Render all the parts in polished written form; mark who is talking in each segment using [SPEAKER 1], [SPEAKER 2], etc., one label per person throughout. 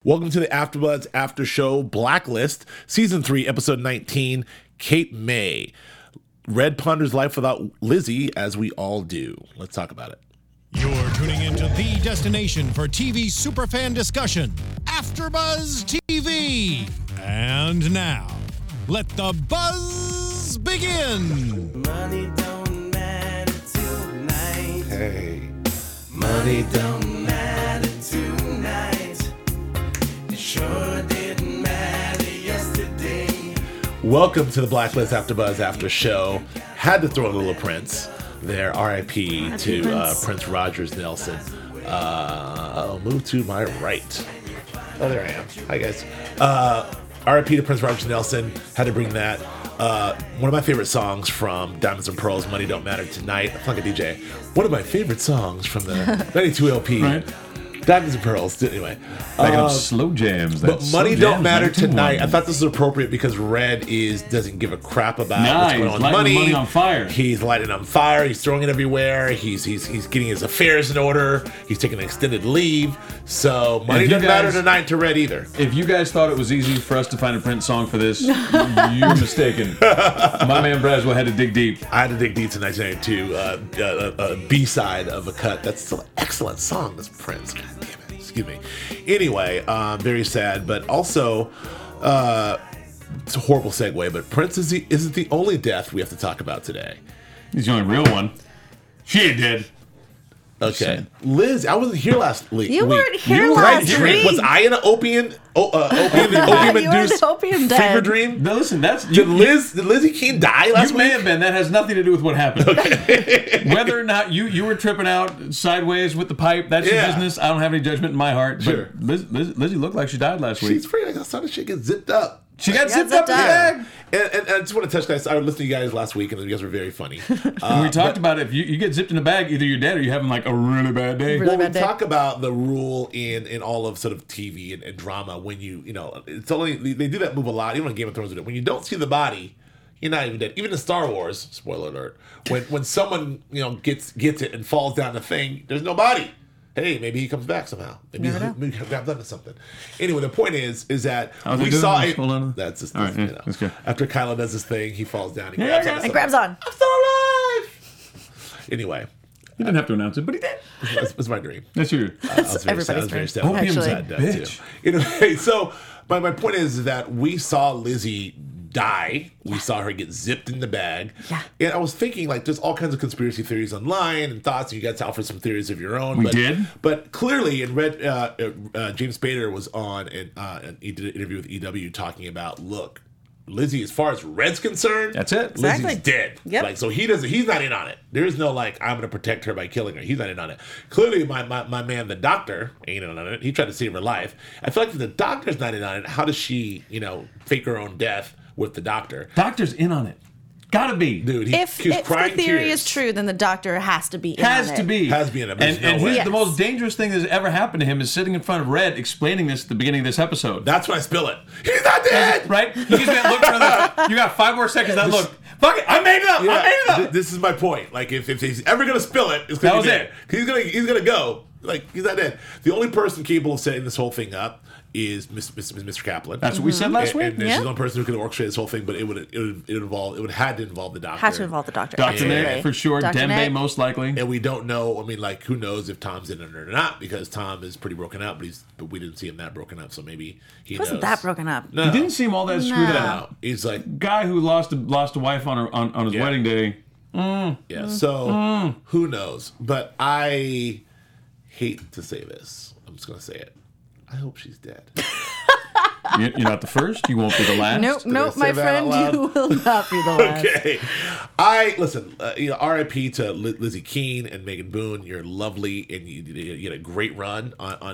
[SPEAKER 1] Welcome to the AfterBuzz After Show Blacklist, Season 3, Episode 19, Cape May. Red ponders life without Lizzie, as we all do. Let's talk about it.
[SPEAKER 2] You're tuning into the destination for TV superfan discussion, AfterBuzz TV. And now, let the buzz begin.
[SPEAKER 3] Money don't matter tonight.
[SPEAKER 1] Hey.
[SPEAKER 3] Money don't matter tonight. It sure didn't matter yesterday.
[SPEAKER 1] Welcome to the Blacklist AfterBuzz After Show. Had to throw in a little Prince there. R.I.P. to Prince Rogers Nelson. I'll move to my right. Oh, there I am. Hi, guys. R.I.P. to Prince Rogers Nelson. Had to bring that. One of my favorite songs from Diamonds and Pearls, Money Don't Matter Tonight. I feel like a DJ. One of my favorite songs from the 92 LP.
[SPEAKER 4] Right.
[SPEAKER 1] Diamonds and Pearls. Anyway.
[SPEAKER 4] Like slow jams.
[SPEAKER 1] But Money Don't Matter Tonight. I
[SPEAKER 4] 1991.
[SPEAKER 1] thought this was appropriate because Red doesn't give a crap about
[SPEAKER 4] Nah,
[SPEAKER 1] what's going
[SPEAKER 4] he's
[SPEAKER 1] on.
[SPEAKER 4] lighting the money on fire.
[SPEAKER 1] He's lighting it on fire. He's throwing it everywhere. He's getting his affairs in order. He's taking an extended leave. So Money
[SPEAKER 4] you
[SPEAKER 1] doesn't matter
[SPEAKER 4] guys-
[SPEAKER 1] tonight to Red either.
[SPEAKER 4] If you guys thought it was easy for us to find a Prince song for this, you're mistaken. My man Braswell had to dig deep.
[SPEAKER 1] I had to dig deep to 1992 B-side of a cut. That's still an excellent song. That's Prince. God damn it. Excuse me. Anyway, very sad, but also it's a horrible segue. But Prince isn't the only death we have to talk about today.
[SPEAKER 4] He's the only real one. She ain't dead.
[SPEAKER 1] Okay, Liz, I wasn't here last week.
[SPEAKER 5] You weren't here
[SPEAKER 1] Did I
[SPEAKER 5] last
[SPEAKER 1] drink?
[SPEAKER 5] week.
[SPEAKER 1] Was I in an opium
[SPEAKER 5] You were
[SPEAKER 1] induced
[SPEAKER 5] an opium
[SPEAKER 1] fever
[SPEAKER 5] den.
[SPEAKER 1] dream?
[SPEAKER 4] Now listen, that's
[SPEAKER 1] Did Lizzie Keane die last
[SPEAKER 4] you
[SPEAKER 1] week?
[SPEAKER 4] may have been. That has nothing to do with what happened. Whether or not you were tripping out sideways with the pipe, that's your
[SPEAKER 1] Yeah.
[SPEAKER 4] business. I don't have any judgment in my heart.
[SPEAKER 1] Sure.
[SPEAKER 4] But Lizzie looked like she died last week.
[SPEAKER 1] She's free. I saw that shit get zipped up.
[SPEAKER 4] She got zipped
[SPEAKER 5] zipped
[SPEAKER 4] up in the
[SPEAKER 5] up.
[SPEAKER 4] bag.
[SPEAKER 1] And I just want to touch guys. I listened to you guys last week, and you guys were very funny.
[SPEAKER 4] We talked about it. If you get zipped in a bag, either you're dead or you're having like a really bad day.
[SPEAKER 5] Really
[SPEAKER 1] Well, we
[SPEAKER 5] bad day.
[SPEAKER 1] talk about the rule in all of sort of TV and drama when you know it's only they do that move a lot. Even on Game of Thrones, do it. When you don't see the body, you're not even dead. Even in Star Wars, spoiler alert, when someone gets it and falls down the thing, there's no body. Hey, maybe he comes back somehow. Maybe he grabs onto something. Anyway, the point is that
[SPEAKER 4] How's he
[SPEAKER 1] we
[SPEAKER 4] doing?
[SPEAKER 1] saw
[SPEAKER 4] Just hold on.
[SPEAKER 1] that's just
[SPEAKER 4] All right, yeah, that's good.
[SPEAKER 1] after Kylo does his thing, he falls down. He
[SPEAKER 4] Yeah,
[SPEAKER 1] grabs
[SPEAKER 4] yeah.
[SPEAKER 1] onto
[SPEAKER 5] It grabs
[SPEAKER 1] something.
[SPEAKER 5] on.
[SPEAKER 1] I'm still alive. Anyway,
[SPEAKER 4] He didn't have to announce it, but he did.
[SPEAKER 1] it's my dream.
[SPEAKER 4] That's your.
[SPEAKER 1] I was very sad. I was
[SPEAKER 5] everybody's
[SPEAKER 1] very
[SPEAKER 5] dream,
[SPEAKER 1] sad.
[SPEAKER 4] Opium's
[SPEAKER 5] actually.
[SPEAKER 4] that
[SPEAKER 1] That
[SPEAKER 4] bitch.
[SPEAKER 1] too. Anyway, so my point is that we saw Lizzie die. We saw her get zipped in the bag.
[SPEAKER 5] Yeah.
[SPEAKER 1] And I was thinking, like, there's all kinds of conspiracy theories online and thoughts. And you guys offer some theories of your own.
[SPEAKER 4] We did?
[SPEAKER 1] But clearly, in Red, James Spader was on, and he did an interview with EW talking about, look, Lizzie, as far as Red's concerned,
[SPEAKER 4] That's it.
[SPEAKER 5] Exactly.
[SPEAKER 1] Lizzie's dead.
[SPEAKER 5] Yep.
[SPEAKER 1] Like, so he's not in on it. There's no like, I'm gonna protect her by killing her. He's not in on it. Clearly, my man, the doctor, ain't in on it. He tried to save her life. I feel like if the doctor's not in on it, how does she, fake her own death with the doctor?
[SPEAKER 4] Doctor's in on it. Gotta be.
[SPEAKER 1] Dude,
[SPEAKER 5] If
[SPEAKER 1] he was
[SPEAKER 5] the
[SPEAKER 1] crying
[SPEAKER 5] theory
[SPEAKER 1] tears.
[SPEAKER 5] is true, then the doctor has to be in
[SPEAKER 4] Has
[SPEAKER 5] on
[SPEAKER 4] to
[SPEAKER 5] it.
[SPEAKER 4] be.
[SPEAKER 1] Has to be in it, but
[SPEAKER 4] And,
[SPEAKER 1] there's no
[SPEAKER 4] and
[SPEAKER 1] way.
[SPEAKER 4] he's
[SPEAKER 5] Yes.
[SPEAKER 4] the most dangerous thing that's ever happened to him is sitting in front of Red explaining this at the beginning of this episode.
[SPEAKER 1] That's when I spill it. He's not dead.
[SPEAKER 4] Right? He gives me that look for the. You got 5 more seconds. That look. Fuck it. I made it up. I made it up.
[SPEAKER 1] This is my point. Like, if he's ever gonna spill it, it's gonna
[SPEAKER 4] That
[SPEAKER 1] be
[SPEAKER 4] was
[SPEAKER 1] dead.
[SPEAKER 4] it.
[SPEAKER 1] He's gonna go. Like, he's not dead. The only person capable of setting this whole thing up is Mr. Kaplan.
[SPEAKER 4] That's what we said last
[SPEAKER 1] And
[SPEAKER 4] week.
[SPEAKER 1] she's
[SPEAKER 5] Yeah.
[SPEAKER 1] the only person who could orchestrate this whole thing, but it would had to involve the doctor.
[SPEAKER 5] Has to involve the doctor.
[SPEAKER 4] Dr.
[SPEAKER 5] Absolutely.
[SPEAKER 4] Nick, for sure.
[SPEAKER 5] Dr.
[SPEAKER 4] Dembe,
[SPEAKER 5] Nick.
[SPEAKER 4] most likely.
[SPEAKER 1] And we don't know. I mean, like, who knows if Tom's in it or not? Because Tom is pretty broken up, but we didn't see him that broken up, so maybe he
[SPEAKER 5] He wasn't
[SPEAKER 1] knows.
[SPEAKER 5] that broken up.
[SPEAKER 1] No,
[SPEAKER 4] He didn't seem all that screwed
[SPEAKER 5] No.
[SPEAKER 4] up.
[SPEAKER 1] no. He's like,
[SPEAKER 4] Guy who lost a wife on his
[SPEAKER 1] Yeah.
[SPEAKER 4] wedding day.
[SPEAKER 1] yeah. So who knows? But I hate to say this. I'm just gonna say it. I hope she's dead.
[SPEAKER 4] You're not the first. You won't be the last.
[SPEAKER 5] Nope, nope,
[SPEAKER 1] say
[SPEAKER 5] my
[SPEAKER 1] that
[SPEAKER 5] friend,
[SPEAKER 1] out
[SPEAKER 5] you will not be the last.
[SPEAKER 1] Okay, I listen. R.I.P. to Lizzie Keane and Megan Boone. You're lovely, and you had a great run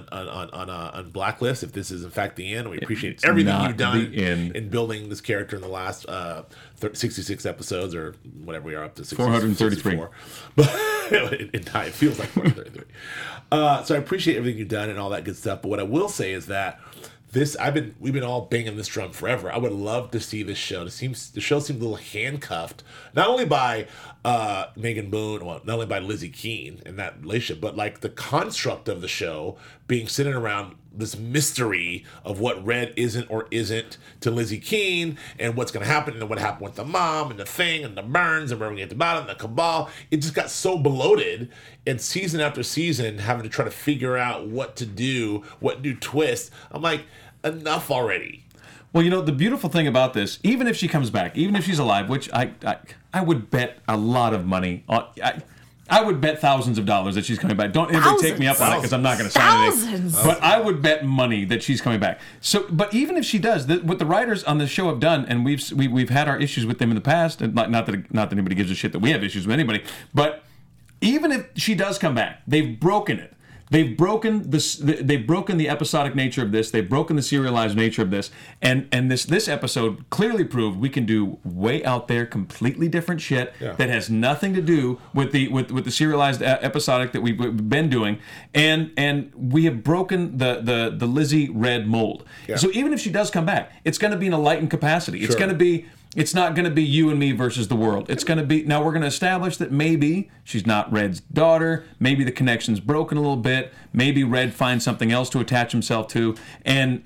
[SPEAKER 1] on Blacklist. If this is in fact the end, we appreciate
[SPEAKER 4] It's
[SPEAKER 1] everything
[SPEAKER 4] not
[SPEAKER 1] you've done
[SPEAKER 4] the end.
[SPEAKER 1] in building this character in the last 66 episodes or whatever we are up to.
[SPEAKER 4] 433.
[SPEAKER 1] 64. But it feels like 433. So I appreciate everything you've done and all that good stuff. But what I will say is that we've been all banging this drum forever. I would love to see this show. The show seems a little handcuffed, not only by Megan Boone, well, not only by Lizzie Keane and that relationship, but like the construct of the show being sitting around this mystery of what Red isn't or isn't to Lizzie Keene, and what's going to happen, and what happened with the mom, and the thing, and the burns, and where we get the bottom, and the cabal. It just got so bloated, and season after season, having to try to figure out what to do, what new twist. I'm like, enough already.
[SPEAKER 4] Well, you know, the beautiful thing about this, even if she comes back, even if she's alive, which I would bet a lot of money on. I would bet thousands of dollars that she's coming back. Don't anybody take me up on it, because I'm not going to sign anything. But I would bet money that she's coming back. So, but even if she does, what the writers on the show have done, and we've had our issues with them in the past, and not that anybody gives a shit that we have issues with anybody, but even if she does come back, they've broken it. They've broken the episodic nature of this. They've broken the serialized nature of this, and this episode clearly proved we can do way out there, completely different shit that has nothing to do with the serialized episodic that we've been doing, and we have broken the Lizzie Red mold. Yeah. So even if she does come back, it's going to be in a lightened capacity. It's going to be. It's not going to be you and me versus the world. It's going to be, now we're going to establish that maybe she's not Red's daughter. Maybe the connection's broken a little bit. Maybe Red finds something else to attach himself to. And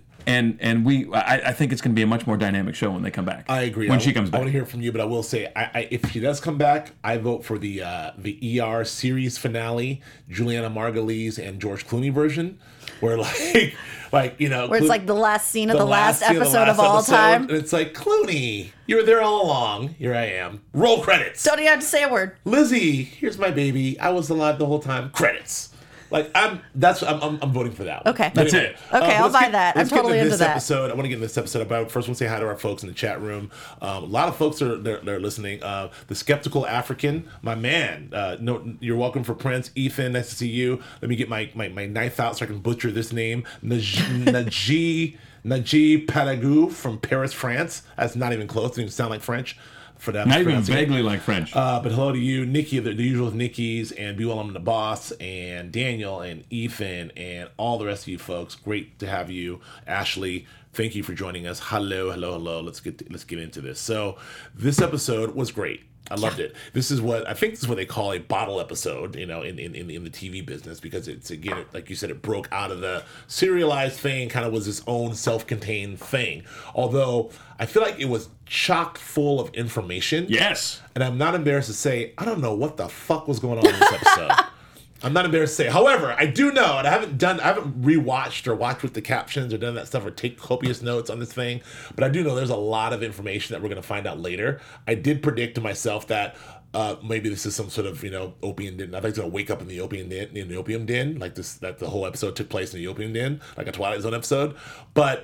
[SPEAKER 4] I think it's going to be a much more dynamic show when they come back.
[SPEAKER 1] I agree.
[SPEAKER 4] When she comes back.
[SPEAKER 1] I want to hear from you, but I will say, if she does come back, I vote for the ER series finale, Juliana Margulies and George Clooney version, where like you know,
[SPEAKER 5] where it's like the last scene of the last episode of all time.
[SPEAKER 1] And it's like, Clooney, you were there all along. Here I am. Roll credits.
[SPEAKER 5] Don't even have to say a word.
[SPEAKER 1] Lizzie, here's my baby. I was alive the whole time. Credits. Like I'm voting for that one.
[SPEAKER 5] Okay.
[SPEAKER 4] That's it.
[SPEAKER 5] Okay, I'll buy that. I'm totally into that.
[SPEAKER 1] Episode. I want to get into this episode. But first, I want to say hi to our folks in the chat room. A lot of folks are they're listening. The Skeptical African, my man. No, you're welcome for Prince. Ethan, nice to see you. Let me get my knife out so I can butcher this name. Najee Padagou from Paris, France. That's not even close. Doesn't even sound like French. For that,
[SPEAKER 4] not even vaguely like French.
[SPEAKER 1] But hello to you, Nikki, the usual Nikki's, and Be Well, I'm the Boss, and Daniel, and Ethan, and all the rest of you folks. Great to have you, Ashley. Thank you for joining us. Hello. Let's get into this. So this episode was great. I loved it. This is what they call a bottle episode, you know, in the TV business, because it's, again, like you said, it broke out of the serialized thing, kind of was its own self-contained thing. Although I feel like it was chock full of information.
[SPEAKER 4] Yes.
[SPEAKER 1] And I'm not embarrassed to say, I don't know what the fuck was going on in this episode. I'm not embarrassed to say. However, I do know, and I haven't rewatched or watched with the captions or done that stuff or take copious notes on this thing, but I do know there's a lot of information that we're going to find out later. I did predict to myself that maybe this is some sort of, you know, opium den. I think it's going to wake up in the opium den, like this, that the whole episode took place in the opium den, like a Twilight Zone episode. But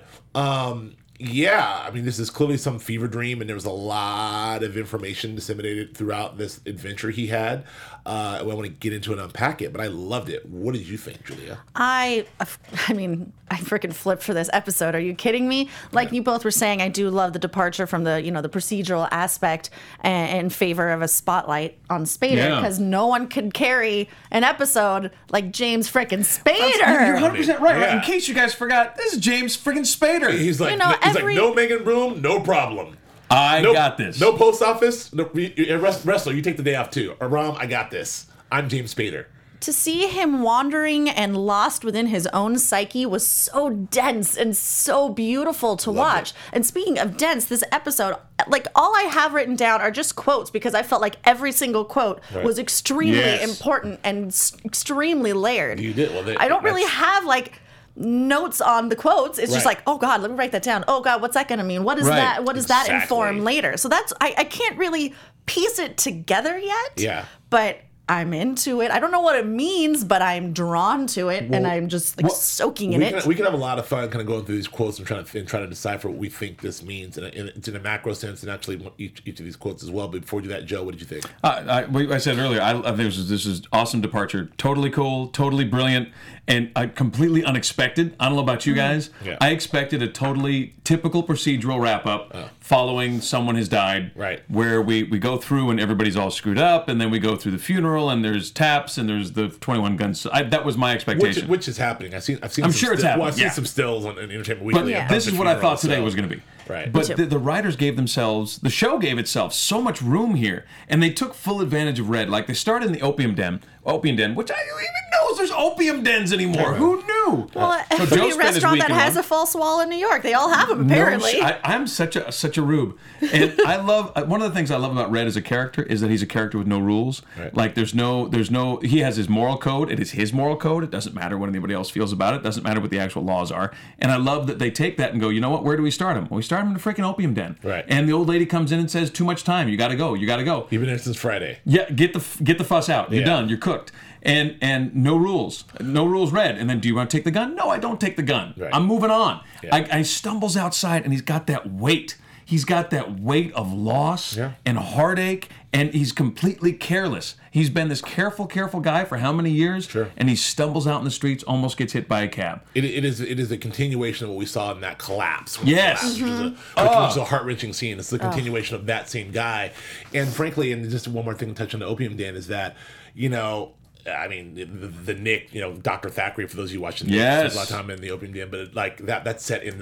[SPEAKER 1] yeah, I mean, this is clearly some fever dream, and there was a lot of information disseminated throughout this adventure he had. I want to get into it and unpack it, but I loved it. What did you think, Julia?
[SPEAKER 5] I mean, I freaking flipped for this episode. Are you kidding me? Like you both were saying, I do love the departure from the, you know, the procedural aspect in favor of a spotlight on Spader, because no one could carry an episode like James freaking Spader.
[SPEAKER 4] You're 100% right.
[SPEAKER 1] Yeah.
[SPEAKER 4] In case you guys forgot, this is James freaking Spader.
[SPEAKER 1] He's like,
[SPEAKER 5] You know,
[SPEAKER 1] he's like, no Megan Broom, no problem.
[SPEAKER 4] I got this.
[SPEAKER 1] No post office. No, wrestler, you take the day off too. Aram, I got this. I'm James Spader.
[SPEAKER 5] To see him wandering and lost within his own psyche was so dense and so beautiful to watch. And speaking of dense, this episode, like, all I have written down are just quotes, because I felt like every single quote was extremely important and extremely layered.
[SPEAKER 1] You did. Well,
[SPEAKER 5] I don't really have, like, notes on the quotes. It's just like, oh God, let me write that down. Oh God, what's that going to mean? What is that? What does that inform later? So that's, I can't really piece it together yet.
[SPEAKER 1] Yeah.
[SPEAKER 5] But I'm into it. I don't know what it means, but I'm drawn to it, and I'm just like soaking in it.
[SPEAKER 1] We can have a lot of fun kind of going through these quotes and trying to decipher what we think this means in a macro sense, and actually each of these quotes as well. But before we do that, Joe, what did you think?
[SPEAKER 4] I said earlier, I think this is awesome departure. Totally cool, totally brilliant, and completely unexpected. I don't know about you guys.
[SPEAKER 1] Yeah.
[SPEAKER 4] I expected a totally typical procedural wrap-up following someone has died, where we go through and everybody's all screwed up, and then we go through the funeral, and there's taps, and there's the 21 guns. That was my expectation.
[SPEAKER 1] Which is happening. I've seen.
[SPEAKER 4] I'm sure it's happening.
[SPEAKER 1] Well, I've seen some stills on Entertainment Weekly.
[SPEAKER 4] But this is what I thought today was going to be.
[SPEAKER 1] Right.
[SPEAKER 4] But the writers gave themselves, the show gave itself so much room here, and they took full advantage of Red. Like, they started in the opium den, which I don't even know if there's opium dens anymore. Who knew? true.
[SPEAKER 5] Well,
[SPEAKER 4] So
[SPEAKER 5] every
[SPEAKER 4] Joe spent his
[SPEAKER 5] restaurant that
[SPEAKER 4] weekend
[SPEAKER 5] has
[SPEAKER 4] on-
[SPEAKER 5] a false wall in New York, they all have them, apparently.
[SPEAKER 4] I'm such a rube, and I love one of the things I love about Red as a character is that he's a character with no rules.
[SPEAKER 1] Right.
[SPEAKER 4] Like there's no. He has his moral code. It is his moral code. It doesn't matter what anybody else feels about it. It doesn't matter what the actual laws are. And I love that they take that and go, you know what? Where do we start him? Well, we start him in the freaking opium den.
[SPEAKER 1] Right.
[SPEAKER 4] And the old lady comes in and says, "Too much time. You got to go. You got to go."
[SPEAKER 1] You've been there since Friday.
[SPEAKER 4] Yeah, get the fuss out. You're
[SPEAKER 1] Yeah.
[SPEAKER 4] done. You're cooked. And no rules. No rules Red. And then, do you want to take the gun? No, I don't take the gun.
[SPEAKER 1] Right.
[SPEAKER 4] I'm moving on.
[SPEAKER 1] Yeah.
[SPEAKER 4] I stumbles outside, and he's got that weight. He's got that weight of loss
[SPEAKER 1] Yeah.
[SPEAKER 4] and heartache, and he's completely careless. He's been this careful guy for how many years?
[SPEAKER 1] Sure.
[SPEAKER 4] And he stumbles out in the streets, almost gets hit by a cab.
[SPEAKER 1] It is a continuation of what we saw in that collapse. when
[SPEAKER 4] Yes.
[SPEAKER 1] it collapsed, which was a heart-wrenching scene. It's the continuation of that same guy. And frankly, and just one more thing to touch on the opium den is that, you know, I mean, the Nick, you know, Dr. Thackeray, for those of you watching,
[SPEAKER 4] Yes.
[SPEAKER 1] spends a lot of time in the opium den, but like that's set in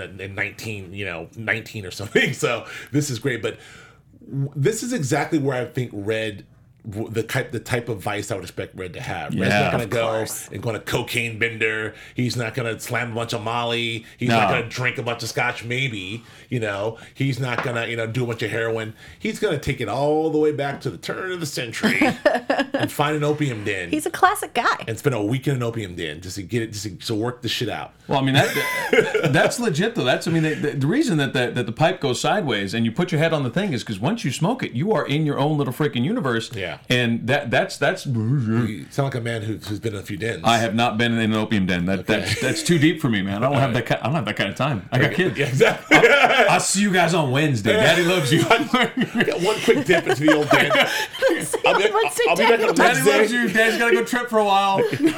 [SPEAKER 1] 19 or something. So this is great, but this is exactly where I think Red, the type of vice I would expect Red to have. Red's
[SPEAKER 4] Yeah,
[SPEAKER 1] not going to
[SPEAKER 5] of
[SPEAKER 1] go
[SPEAKER 5] course.
[SPEAKER 1] and go on a cocaine bender. He's not going to slam a bunch of Molly. He's
[SPEAKER 4] No.
[SPEAKER 1] not going to drink a bunch of scotch, maybe. You know, he's not going to, you know, do a bunch of heroin. He's going to take it all the way back to the turn of the century and find an opium den
[SPEAKER 5] He's a classic guy.
[SPEAKER 1] and spend a week in an opium den just to get it, just to work the shit out.
[SPEAKER 4] Well, I mean that's legit though. That's the reason that the pipe goes sideways and you put your head on the thing is because once you smoke it, you are in your own little freaking universe.
[SPEAKER 1] Yeah.
[SPEAKER 4] And that's.
[SPEAKER 1] You sound like a man who's been in a few dens.
[SPEAKER 4] I have not been in an opium den. That's too deep for me, man. I don't have that. I don't have that kind of time. I got kids.
[SPEAKER 1] Yeah, exactly.
[SPEAKER 4] I'll see you guys on Wednesday. Daddy loves you.
[SPEAKER 1] Got one quick dip into the old den. I'll be back on
[SPEAKER 4] Daddy loves
[SPEAKER 1] Wednesday.
[SPEAKER 4] you. Daddy's got to go trip for a while.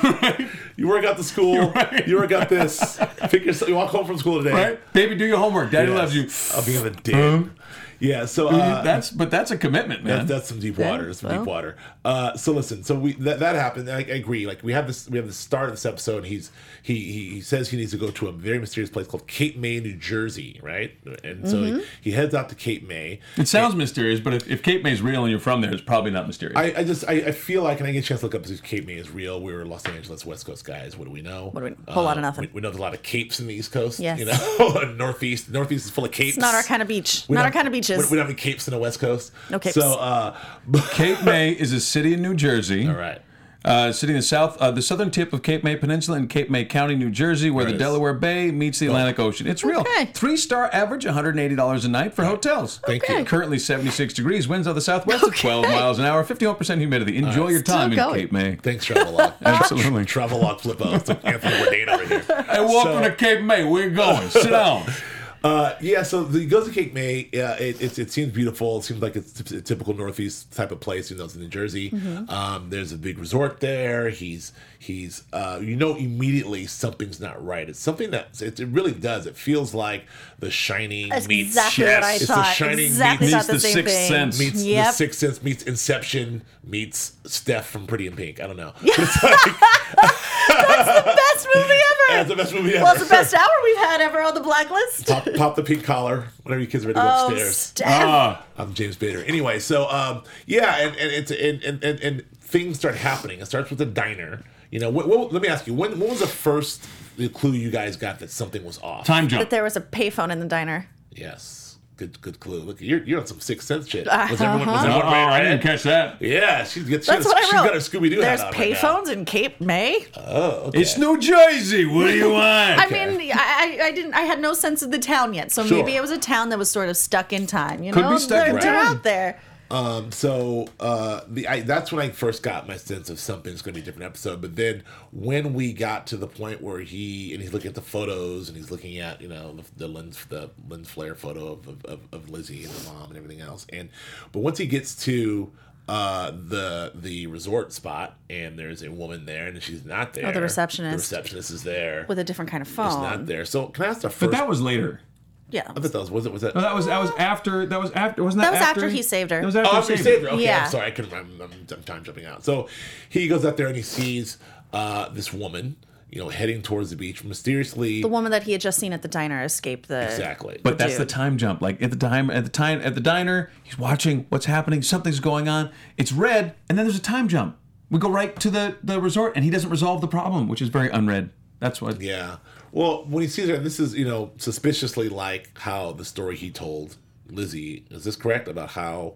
[SPEAKER 1] You work out the school.
[SPEAKER 4] Right.
[SPEAKER 1] You work out this. You walk home from school today.
[SPEAKER 4] Right, baby, do your homework. Daddy
[SPEAKER 1] Yes.
[SPEAKER 4] loves you.
[SPEAKER 1] I'll be in the den. Yeah, so
[SPEAKER 4] That's a commitment, man.
[SPEAKER 1] that's some deep water. That's some deep water. So listen, so that happened. I agree. Like we have the start of this episode. And he says he needs to go to a very mysterious place called Cape May, New Jersey, right? And so he heads out to Cape May.
[SPEAKER 4] It sounds mysterious, but if Cape May's real and you're from there, it's probably not mysterious.
[SPEAKER 1] I feel like, and I get a chance to look up if Cape May is real. We're Los Angeles West Coast guys. What do we know?
[SPEAKER 5] Whole lot of nothing.
[SPEAKER 1] We know there's a lot of capes in the East Coast.
[SPEAKER 5] Yes.
[SPEAKER 1] You know, Northeast is full of capes.
[SPEAKER 5] It's not our kind of beach.
[SPEAKER 1] We
[SPEAKER 5] Not
[SPEAKER 1] don't-
[SPEAKER 5] our kind of beaches.
[SPEAKER 1] We don't have any capes in the West Coast.
[SPEAKER 5] No capes.
[SPEAKER 1] So,
[SPEAKER 4] Cape May is a city in New Jersey.
[SPEAKER 1] all right.
[SPEAKER 4] Sitting in the southern tip of Cape May Peninsula in Cape May County, New Jersey, where
[SPEAKER 1] There
[SPEAKER 4] the
[SPEAKER 1] it is.
[SPEAKER 4] Delaware Bay meets the Atlantic Ocean. It's real.
[SPEAKER 5] Okay.
[SPEAKER 4] 3-star average, $180 a night for hotels.
[SPEAKER 1] Thank you.
[SPEAKER 4] Currently 76 degrees, winds of the southwest at 12 miles an hour, 51% humidity. Enjoy your time in
[SPEAKER 5] Still going.
[SPEAKER 4] Cape May.
[SPEAKER 1] Thanks, Travelog.
[SPEAKER 4] Absolutely.
[SPEAKER 1] Travelog Flippo. It's like Anthony Bourdain over here.
[SPEAKER 4] Hey, welcome to Cape May. We're going. Sit down.
[SPEAKER 1] So he goes to Cape May. It seems beautiful. It seems like it's a typical Northeast type of place. You know, it's in New Jersey. There's a big resort there. He's you know immediately something's not right. It's something that it really does. It feels like The Shining
[SPEAKER 5] That's
[SPEAKER 1] meets
[SPEAKER 5] exactly what I
[SPEAKER 1] it's
[SPEAKER 5] thought.
[SPEAKER 1] The Shining
[SPEAKER 5] Exactly
[SPEAKER 1] meets
[SPEAKER 5] thought the
[SPEAKER 4] The
[SPEAKER 5] same
[SPEAKER 4] Sixth
[SPEAKER 5] thing.
[SPEAKER 4] Sense.
[SPEAKER 1] meets
[SPEAKER 5] Yep.
[SPEAKER 1] The Sixth Sense meets Inception meets Steph from Pretty in Pink. I don't know.
[SPEAKER 5] Best movie ever.
[SPEAKER 1] That's the best movie ever.
[SPEAKER 5] Well, it's the best hour we've had ever on the Blacklist.
[SPEAKER 1] Pop the pink collar whenever you kids are ready to go
[SPEAKER 5] Oh,
[SPEAKER 1] upstairs.
[SPEAKER 5] Steph.
[SPEAKER 1] I'm James Bader. Anyway, so yeah, and it's and things start happening. It starts with the diner. You know, let me ask you, when was the first clue you guys got that something was off?
[SPEAKER 4] Time jump.
[SPEAKER 5] That there was a payphone in the diner.
[SPEAKER 1] Yes, good clue. Look, you're on some Sixth Sense shit. Was everyone
[SPEAKER 4] I didn't
[SPEAKER 1] red?
[SPEAKER 4] catch that.
[SPEAKER 1] Yeah, she's
[SPEAKER 5] That's what I wrote.
[SPEAKER 1] She's got her Scooby Doo hat
[SPEAKER 5] There's
[SPEAKER 1] on right now.
[SPEAKER 5] payphones in Cape May.
[SPEAKER 4] It's New Jersey. What do you want?
[SPEAKER 5] I mean, I didn't. I had no sense of the town yet, so
[SPEAKER 1] Sure.
[SPEAKER 5] maybe it was a town that was sort of stuck in time. You
[SPEAKER 4] Could
[SPEAKER 5] know,
[SPEAKER 4] be stuck in
[SPEAKER 5] they're
[SPEAKER 4] time.
[SPEAKER 5] out there.
[SPEAKER 1] So that's when I first got my sense of something's going to be a different episode. But then when we got to the point where he's looking at the photos and he's looking at the lens flare photo of Lizzie and the mom and everything else, but once he gets to the resort spot and there's a woman there and she's not there.
[SPEAKER 5] Oh, the receptionist.
[SPEAKER 1] The receptionist is there.
[SPEAKER 5] With a different kind of
[SPEAKER 1] It's
[SPEAKER 5] phone.
[SPEAKER 1] not there. So can I ask the first?
[SPEAKER 4] But that was later.
[SPEAKER 5] Yeah.
[SPEAKER 1] I thought that was it.
[SPEAKER 4] No, that was after. That was after. Wasn't
[SPEAKER 5] That
[SPEAKER 4] that,
[SPEAKER 5] was after he saved her.
[SPEAKER 4] That was after
[SPEAKER 1] Oh,
[SPEAKER 4] he
[SPEAKER 1] he
[SPEAKER 4] saved
[SPEAKER 1] saved
[SPEAKER 4] her.
[SPEAKER 1] her. Okay,
[SPEAKER 5] Yeah.
[SPEAKER 1] I'm sorry. I couldn't. I'm time jumping out. So he goes out there and he sees this woman, heading towards the beach mysteriously.
[SPEAKER 5] The woman that he had just seen at the diner escape the.
[SPEAKER 1] Exactly.
[SPEAKER 4] But that's the
[SPEAKER 5] dude.
[SPEAKER 4] time jump. Like at the diner, he's watching what's happening. Something's going on. It's red, and then there's a time jump. We go right to the resort, and he doesn't resolve the problem, which is very unread. That's what.
[SPEAKER 1] Yeah. Well, when he sees her, and this is, suspiciously like how the story he told Lizzie. Is this correct about how?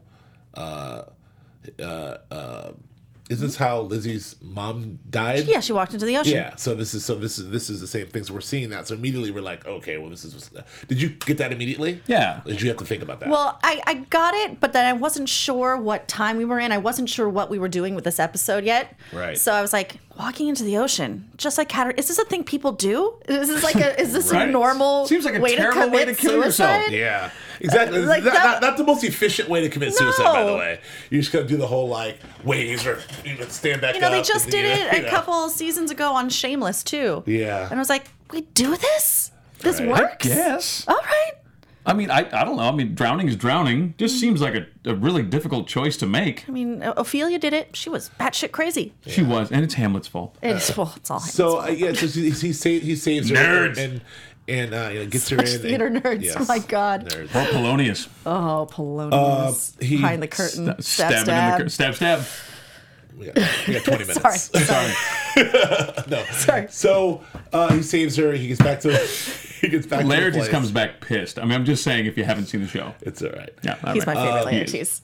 [SPEAKER 1] Is this how Lizzie's mom died?
[SPEAKER 5] Yeah, she walked into the ocean.
[SPEAKER 1] Yeah. So this is the same thing. So we're seeing that. So immediately we're like, okay, well, this is. Did you get that immediately?
[SPEAKER 4] Yeah.
[SPEAKER 1] Or did you have to think about that?
[SPEAKER 5] Well, I got it, but then I wasn't sure what time we were in. I wasn't sure what we were doing with this episode yet.
[SPEAKER 1] Right.
[SPEAKER 5] So I was like, walking into the ocean, just like Is this a thing people do? Is this
[SPEAKER 4] Right.
[SPEAKER 5] a normal
[SPEAKER 4] Seems like a
[SPEAKER 5] way to
[SPEAKER 4] terrible
[SPEAKER 5] commit
[SPEAKER 4] way to kill yourself.
[SPEAKER 5] suicide?
[SPEAKER 1] Yeah, exactly.
[SPEAKER 5] Like
[SPEAKER 1] Not the most efficient way to commit suicide, by the
[SPEAKER 5] No.
[SPEAKER 1] way. You just gotta do the whole waves or stand back up.
[SPEAKER 5] They just
[SPEAKER 1] and,
[SPEAKER 5] did it
[SPEAKER 1] you
[SPEAKER 5] a
[SPEAKER 1] know.
[SPEAKER 5] couple seasons ago on Shameless too.
[SPEAKER 1] Yeah.
[SPEAKER 5] And I was like, we do this? This
[SPEAKER 1] Right.
[SPEAKER 5] works?
[SPEAKER 4] Yes.
[SPEAKER 5] All right.
[SPEAKER 4] I mean, I don't know. I mean, drowning is drowning. Just seems like a really difficult choice to make.
[SPEAKER 5] I mean, Ophelia did it. She was batshit crazy.
[SPEAKER 4] She was, and it's Hamlet's fault.
[SPEAKER 5] It's all.
[SPEAKER 1] So yeah, so he saves her
[SPEAKER 4] Nerds.
[SPEAKER 1] and gets her
[SPEAKER 5] Such
[SPEAKER 1] in.
[SPEAKER 5] theater nerds.
[SPEAKER 1] Yes.
[SPEAKER 5] Oh my god.
[SPEAKER 1] Nerds.
[SPEAKER 4] Or Polonius.
[SPEAKER 5] Oh, Polonius.
[SPEAKER 1] he
[SPEAKER 5] Behind the curtain.
[SPEAKER 4] Stab him in the stab.
[SPEAKER 1] We got 20 minutes.
[SPEAKER 5] Sorry.
[SPEAKER 4] Sorry.
[SPEAKER 1] No.
[SPEAKER 5] Sorry.
[SPEAKER 1] So he saves her. He gets back to. He gets back.
[SPEAKER 4] Laertes
[SPEAKER 1] to the place.
[SPEAKER 4] comes back pissed. I mean, I'm just saying if you haven't seen the show.
[SPEAKER 1] It's all right.
[SPEAKER 4] Yeah, all
[SPEAKER 5] He's
[SPEAKER 4] right.
[SPEAKER 5] my favorite
[SPEAKER 4] he is.
[SPEAKER 5] Laertes.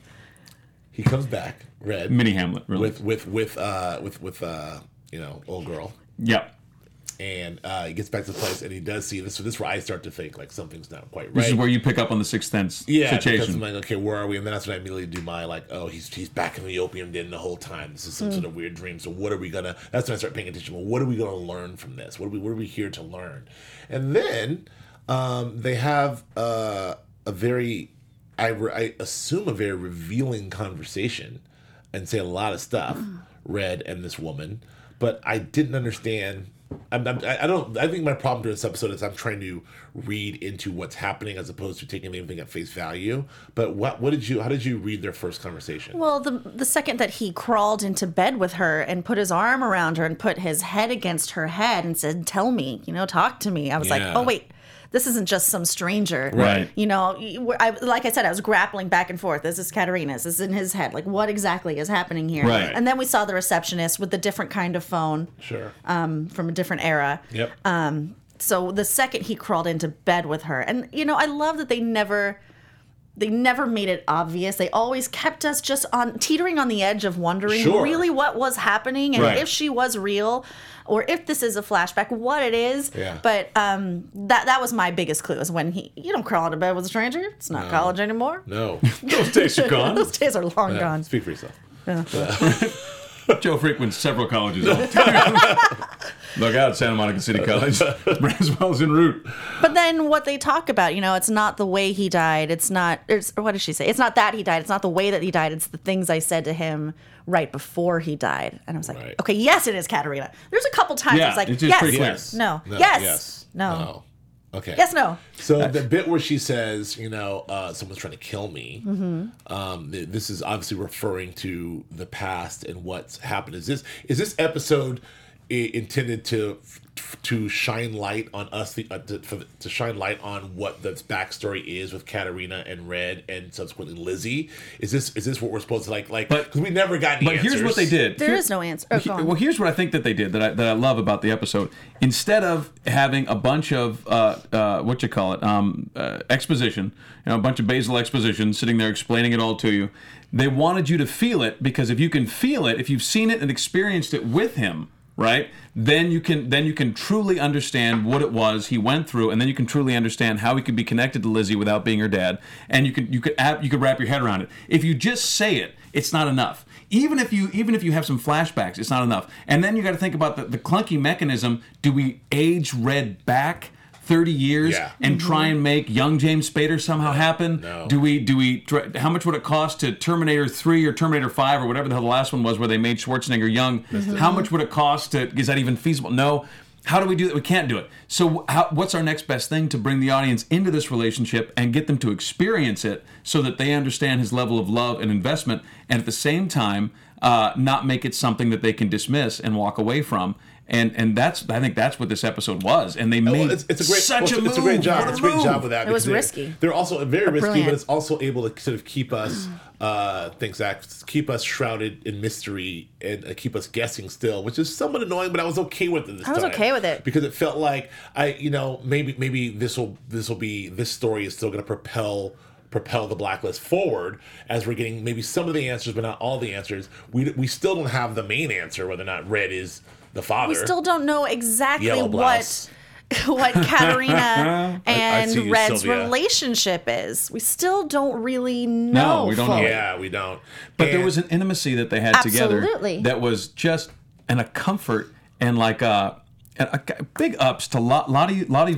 [SPEAKER 1] He comes back red
[SPEAKER 4] Mini Hamlet, really.
[SPEAKER 1] with old girl.
[SPEAKER 4] Yep.
[SPEAKER 1] And he gets back to the place, and he does see this. So this is where I start to think like something's not quite right.
[SPEAKER 4] This is where you pick up on the Sixth Sense
[SPEAKER 1] yeah, because
[SPEAKER 4] situation.
[SPEAKER 1] I'm like, okay, where are we? And then that's when I immediately do my he's back in the opium den the whole time. This is some sort of weird dream. So what are we gonna? That's when I start paying attention. Well, what are we gonna learn from this? What are we here to learn? And then they have a very, I assume, a very revealing conversation, and say a lot of stuff. Red and this woman, but I didn't understand. I think my problem during this episode is I'm trying to read into what's happening as opposed to taking anything at face value. But how did you read their first conversation?
[SPEAKER 5] Well, the second that he crawled into bed with her and put his arm around her and put his head against her head and said, "Tell me, talk to me," I was like,
[SPEAKER 1] Yeah.
[SPEAKER 5] "Oh wait, this isn't just some stranger."
[SPEAKER 4] Right.
[SPEAKER 5] Like I said, I was grappling back and forth. This is Katerina's. This is in his head. Like, what exactly is happening here?
[SPEAKER 4] Right.
[SPEAKER 5] And then we saw the receptionist with the different kind of phone
[SPEAKER 1] Sure.
[SPEAKER 5] from a different era.
[SPEAKER 1] Yep.
[SPEAKER 5] So the second he crawled into bed with her, and I love that they never made it obvious. They always kept us just teetering on the edge of wondering
[SPEAKER 1] Sure.
[SPEAKER 5] really what was happening and
[SPEAKER 1] Right.
[SPEAKER 5] if she was real or if this is a flashback, what it is.
[SPEAKER 1] Yeah.
[SPEAKER 5] But that was my biggest clue is when you don't crawl into bed with a stranger. It's not college anymore.
[SPEAKER 1] No.
[SPEAKER 4] Those days are gone.
[SPEAKER 5] Those days are long gone.
[SPEAKER 1] Speak for yourself.
[SPEAKER 4] Joe frequents several colleges. Look out, Santa Monica City College. Braswell's en route.
[SPEAKER 5] But then what they talk about, it's not the way he died. What did she say? It's not that he died. It's not the way that he died. It's the things I said to him right before he died. And I was like,
[SPEAKER 1] Right.
[SPEAKER 5] okay, yes, it is Katerina. There's a couple times I
[SPEAKER 4] Yeah,
[SPEAKER 5] was like,
[SPEAKER 4] it's just
[SPEAKER 5] yes,
[SPEAKER 4] pretty clear.
[SPEAKER 1] Yes.
[SPEAKER 5] no,
[SPEAKER 1] No.
[SPEAKER 5] yes,
[SPEAKER 1] Yes.
[SPEAKER 5] no,
[SPEAKER 1] Okay.
[SPEAKER 5] yes, no.
[SPEAKER 1] So the bit where she says, someone's trying to kill me, this is obviously referring to the past and what's happened. Is this episode intended to shine light on us, to shine light on what the backstory is with Katerina and Red and subsequently Lizzie? Is this what we're supposed to like? Because we never got any
[SPEAKER 4] But
[SPEAKER 1] answers.
[SPEAKER 4] here's what they did.
[SPEAKER 5] There is no answer. Oh, go on.
[SPEAKER 4] Well, here's what I think that they did that I love about the episode. Instead of having a bunch of exposition, a bunch of basal exposition sitting there explaining it all to you, they wanted you to feel it, because if you can feel it, if you've seen it and experienced it with him, right, then you can truly understand what it was he went through, and then you can truly understand how he could be connected to Lizzie without being her dad, and you could wrap your head around it. If you just say it, it's not enough. Even if you have some flashbacks, it's not enough. And then you got to think about the clunky mechanism. Do we age Red back 30 years
[SPEAKER 1] Yeah.
[SPEAKER 4] and try and make young James Spader somehow happen?
[SPEAKER 1] No.
[SPEAKER 4] Do we how much would it cost to Terminator 3 or Terminator 5 or whatever the hell the last one was where they made Schwarzenegger young? How much would it cost is that even feasible? No. How do we do that? We can't do it. So what's our next best thing to bring the audience into this relationship and get them to experience it so that they understand his level of love and investment, and at the same time not make it something that they can dismiss and walk away from? And I think that's what this episode was. And they made
[SPEAKER 1] it's a great,
[SPEAKER 4] such a move.
[SPEAKER 1] It's a great job.
[SPEAKER 4] What
[SPEAKER 1] It's a great
[SPEAKER 4] move.
[SPEAKER 1] job with that.
[SPEAKER 5] It was
[SPEAKER 1] because
[SPEAKER 5] risky.
[SPEAKER 1] They're also very risky,
[SPEAKER 5] brilliant.
[SPEAKER 1] but it's also able to sort of keep us, keep us shrouded in mystery and keep us guessing still, which is somewhat annoying. But I was okay with it this time.
[SPEAKER 5] I was okay with it.
[SPEAKER 1] because it felt like maybe this story is still going to propel the Blacklist forward as we're getting maybe some of the answers, but not all the answers. We still don't have the main answer whether or not Red is the father.
[SPEAKER 5] We still don't know exactly
[SPEAKER 1] Yellow blouse.
[SPEAKER 5] what Katerina
[SPEAKER 1] I see
[SPEAKER 5] and
[SPEAKER 1] you,
[SPEAKER 5] Red's
[SPEAKER 1] Sylvia.
[SPEAKER 5] relationship is. We still don't really know.
[SPEAKER 4] No, we don't know.
[SPEAKER 5] fully.
[SPEAKER 1] Yeah, we don't.
[SPEAKER 4] But there
[SPEAKER 1] And-
[SPEAKER 4] was an intimacy that they had
[SPEAKER 5] Absolutely.
[SPEAKER 4] together that was just and a comfort and like a big ups to Lottie
[SPEAKER 5] Lottie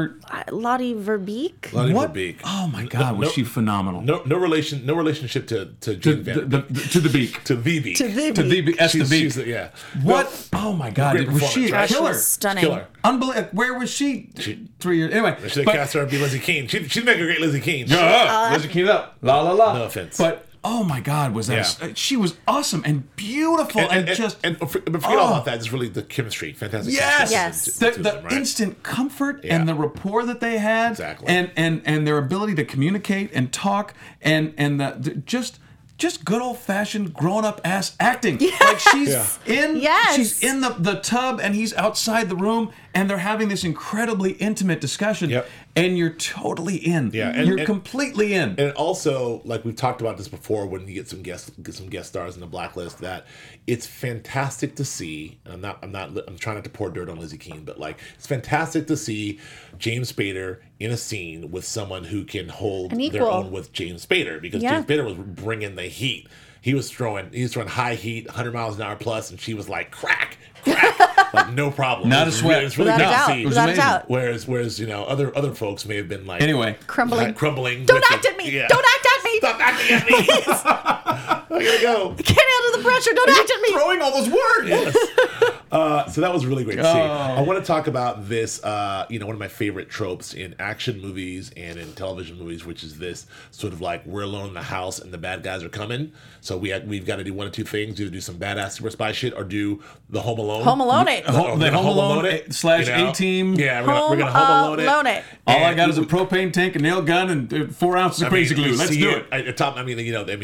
[SPEAKER 5] Verbeek.
[SPEAKER 1] Lottie
[SPEAKER 4] What?
[SPEAKER 1] Verbeek.
[SPEAKER 4] Oh my God, was she phenomenal?
[SPEAKER 1] No relationship to
[SPEAKER 4] To
[SPEAKER 1] Jane Van
[SPEAKER 4] the beak.
[SPEAKER 1] to the Beak.
[SPEAKER 5] To the
[SPEAKER 4] To the beak. That's the
[SPEAKER 1] She's
[SPEAKER 4] beak.
[SPEAKER 1] yeah.
[SPEAKER 4] What? Oh my God,
[SPEAKER 1] Great
[SPEAKER 4] was she a
[SPEAKER 1] performance, right?
[SPEAKER 5] She
[SPEAKER 4] killer?
[SPEAKER 5] was stunning.
[SPEAKER 1] Killer.
[SPEAKER 4] Unbelievable. Where was she? 3 years. Anyway,
[SPEAKER 1] They should have cast her and be Lizzie Keane. She'd make a great Lizzie Keane.
[SPEAKER 4] Lizzie Keane up. La la la.
[SPEAKER 1] No offense.
[SPEAKER 4] But oh my God, was that?
[SPEAKER 1] Yeah.
[SPEAKER 4] She was awesome and beautiful and, just.
[SPEAKER 1] but forget all about that. Just really the chemistry, fantastic.
[SPEAKER 4] Yes,
[SPEAKER 5] Yes.
[SPEAKER 4] the instant comfort
[SPEAKER 1] Yeah.
[SPEAKER 4] and the rapport that they had,
[SPEAKER 1] Exactly.
[SPEAKER 4] and their ability to communicate and talk, and the just good old fashioned grown up ass acting. Like she's in,
[SPEAKER 5] Yes.
[SPEAKER 4] she's in the tub and he's outside the room, and they're having this incredibly intimate discussion,
[SPEAKER 1] Yep.
[SPEAKER 4] and you're totally in.
[SPEAKER 1] Yeah,
[SPEAKER 4] you're completely in.
[SPEAKER 1] And also, like we've talked about this before, when you get some guest stars in the Blacklist, that it's fantastic to see. And I'm trying not to pour dirt on Lizzie Keane, but like it's fantastic to see James Spader in a scene with someone who can hold
[SPEAKER 5] An
[SPEAKER 1] their
[SPEAKER 5] equal.
[SPEAKER 1] own with James Spader, because
[SPEAKER 5] Yeah.
[SPEAKER 1] James Spader was bringing the heat. He was throwing high heat, 100 miles an hour plus, and she was like crack, like no problem.
[SPEAKER 4] Not
[SPEAKER 1] It
[SPEAKER 4] a
[SPEAKER 1] was
[SPEAKER 4] sweat.
[SPEAKER 1] Really, it's really
[SPEAKER 5] Without a
[SPEAKER 1] good to
[SPEAKER 5] doubt.
[SPEAKER 1] see.
[SPEAKER 4] It was
[SPEAKER 5] Without a
[SPEAKER 4] amazing.
[SPEAKER 5] doubt.
[SPEAKER 1] Whereas other folks may have been like
[SPEAKER 4] Anyway,
[SPEAKER 5] Crumbling.
[SPEAKER 1] crumbling.
[SPEAKER 5] Don't
[SPEAKER 1] with
[SPEAKER 5] act
[SPEAKER 1] the-
[SPEAKER 5] at me.
[SPEAKER 1] yeah.
[SPEAKER 5] Don't act at me.
[SPEAKER 1] Stop acting at me. I gotta go.
[SPEAKER 5] Get out of the pressure. Don't act at me.
[SPEAKER 4] throwing all those words.
[SPEAKER 1] So that was really great to see.
[SPEAKER 4] Oh.
[SPEAKER 1] I want to talk about this, one of my favorite tropes in action movies and in television movies, which is this sort of like we're alone in the house and the bad guys are coming. So we've got to do one of two things: either do some badass super spy shit or do the Home Alone.
[SPEAKER 5] Home Alone it.
[SPEAKER 1] Or we're
[SPEAKER 4] The
[SPEAKER 1] gonna
[SPEAKER 4] Home Alone
[SPEAKER 1] it,
[SPEAKER 4] slash A-Team.
[SPEAKER 1] Yeah, we're gonna Home Alone it.
[SPEAKER 4] All I
[SPEAKER 1] And
[SPEAKER 4] got is a propane tank, a nail gun, and 4 ounces of crazy glue.
[SPEAKER 1] you
[SPEAKER 4] Let's
[SPEAKER 1] see
[SPEAKER 4] do it.
[SPEAKER 1] At top, the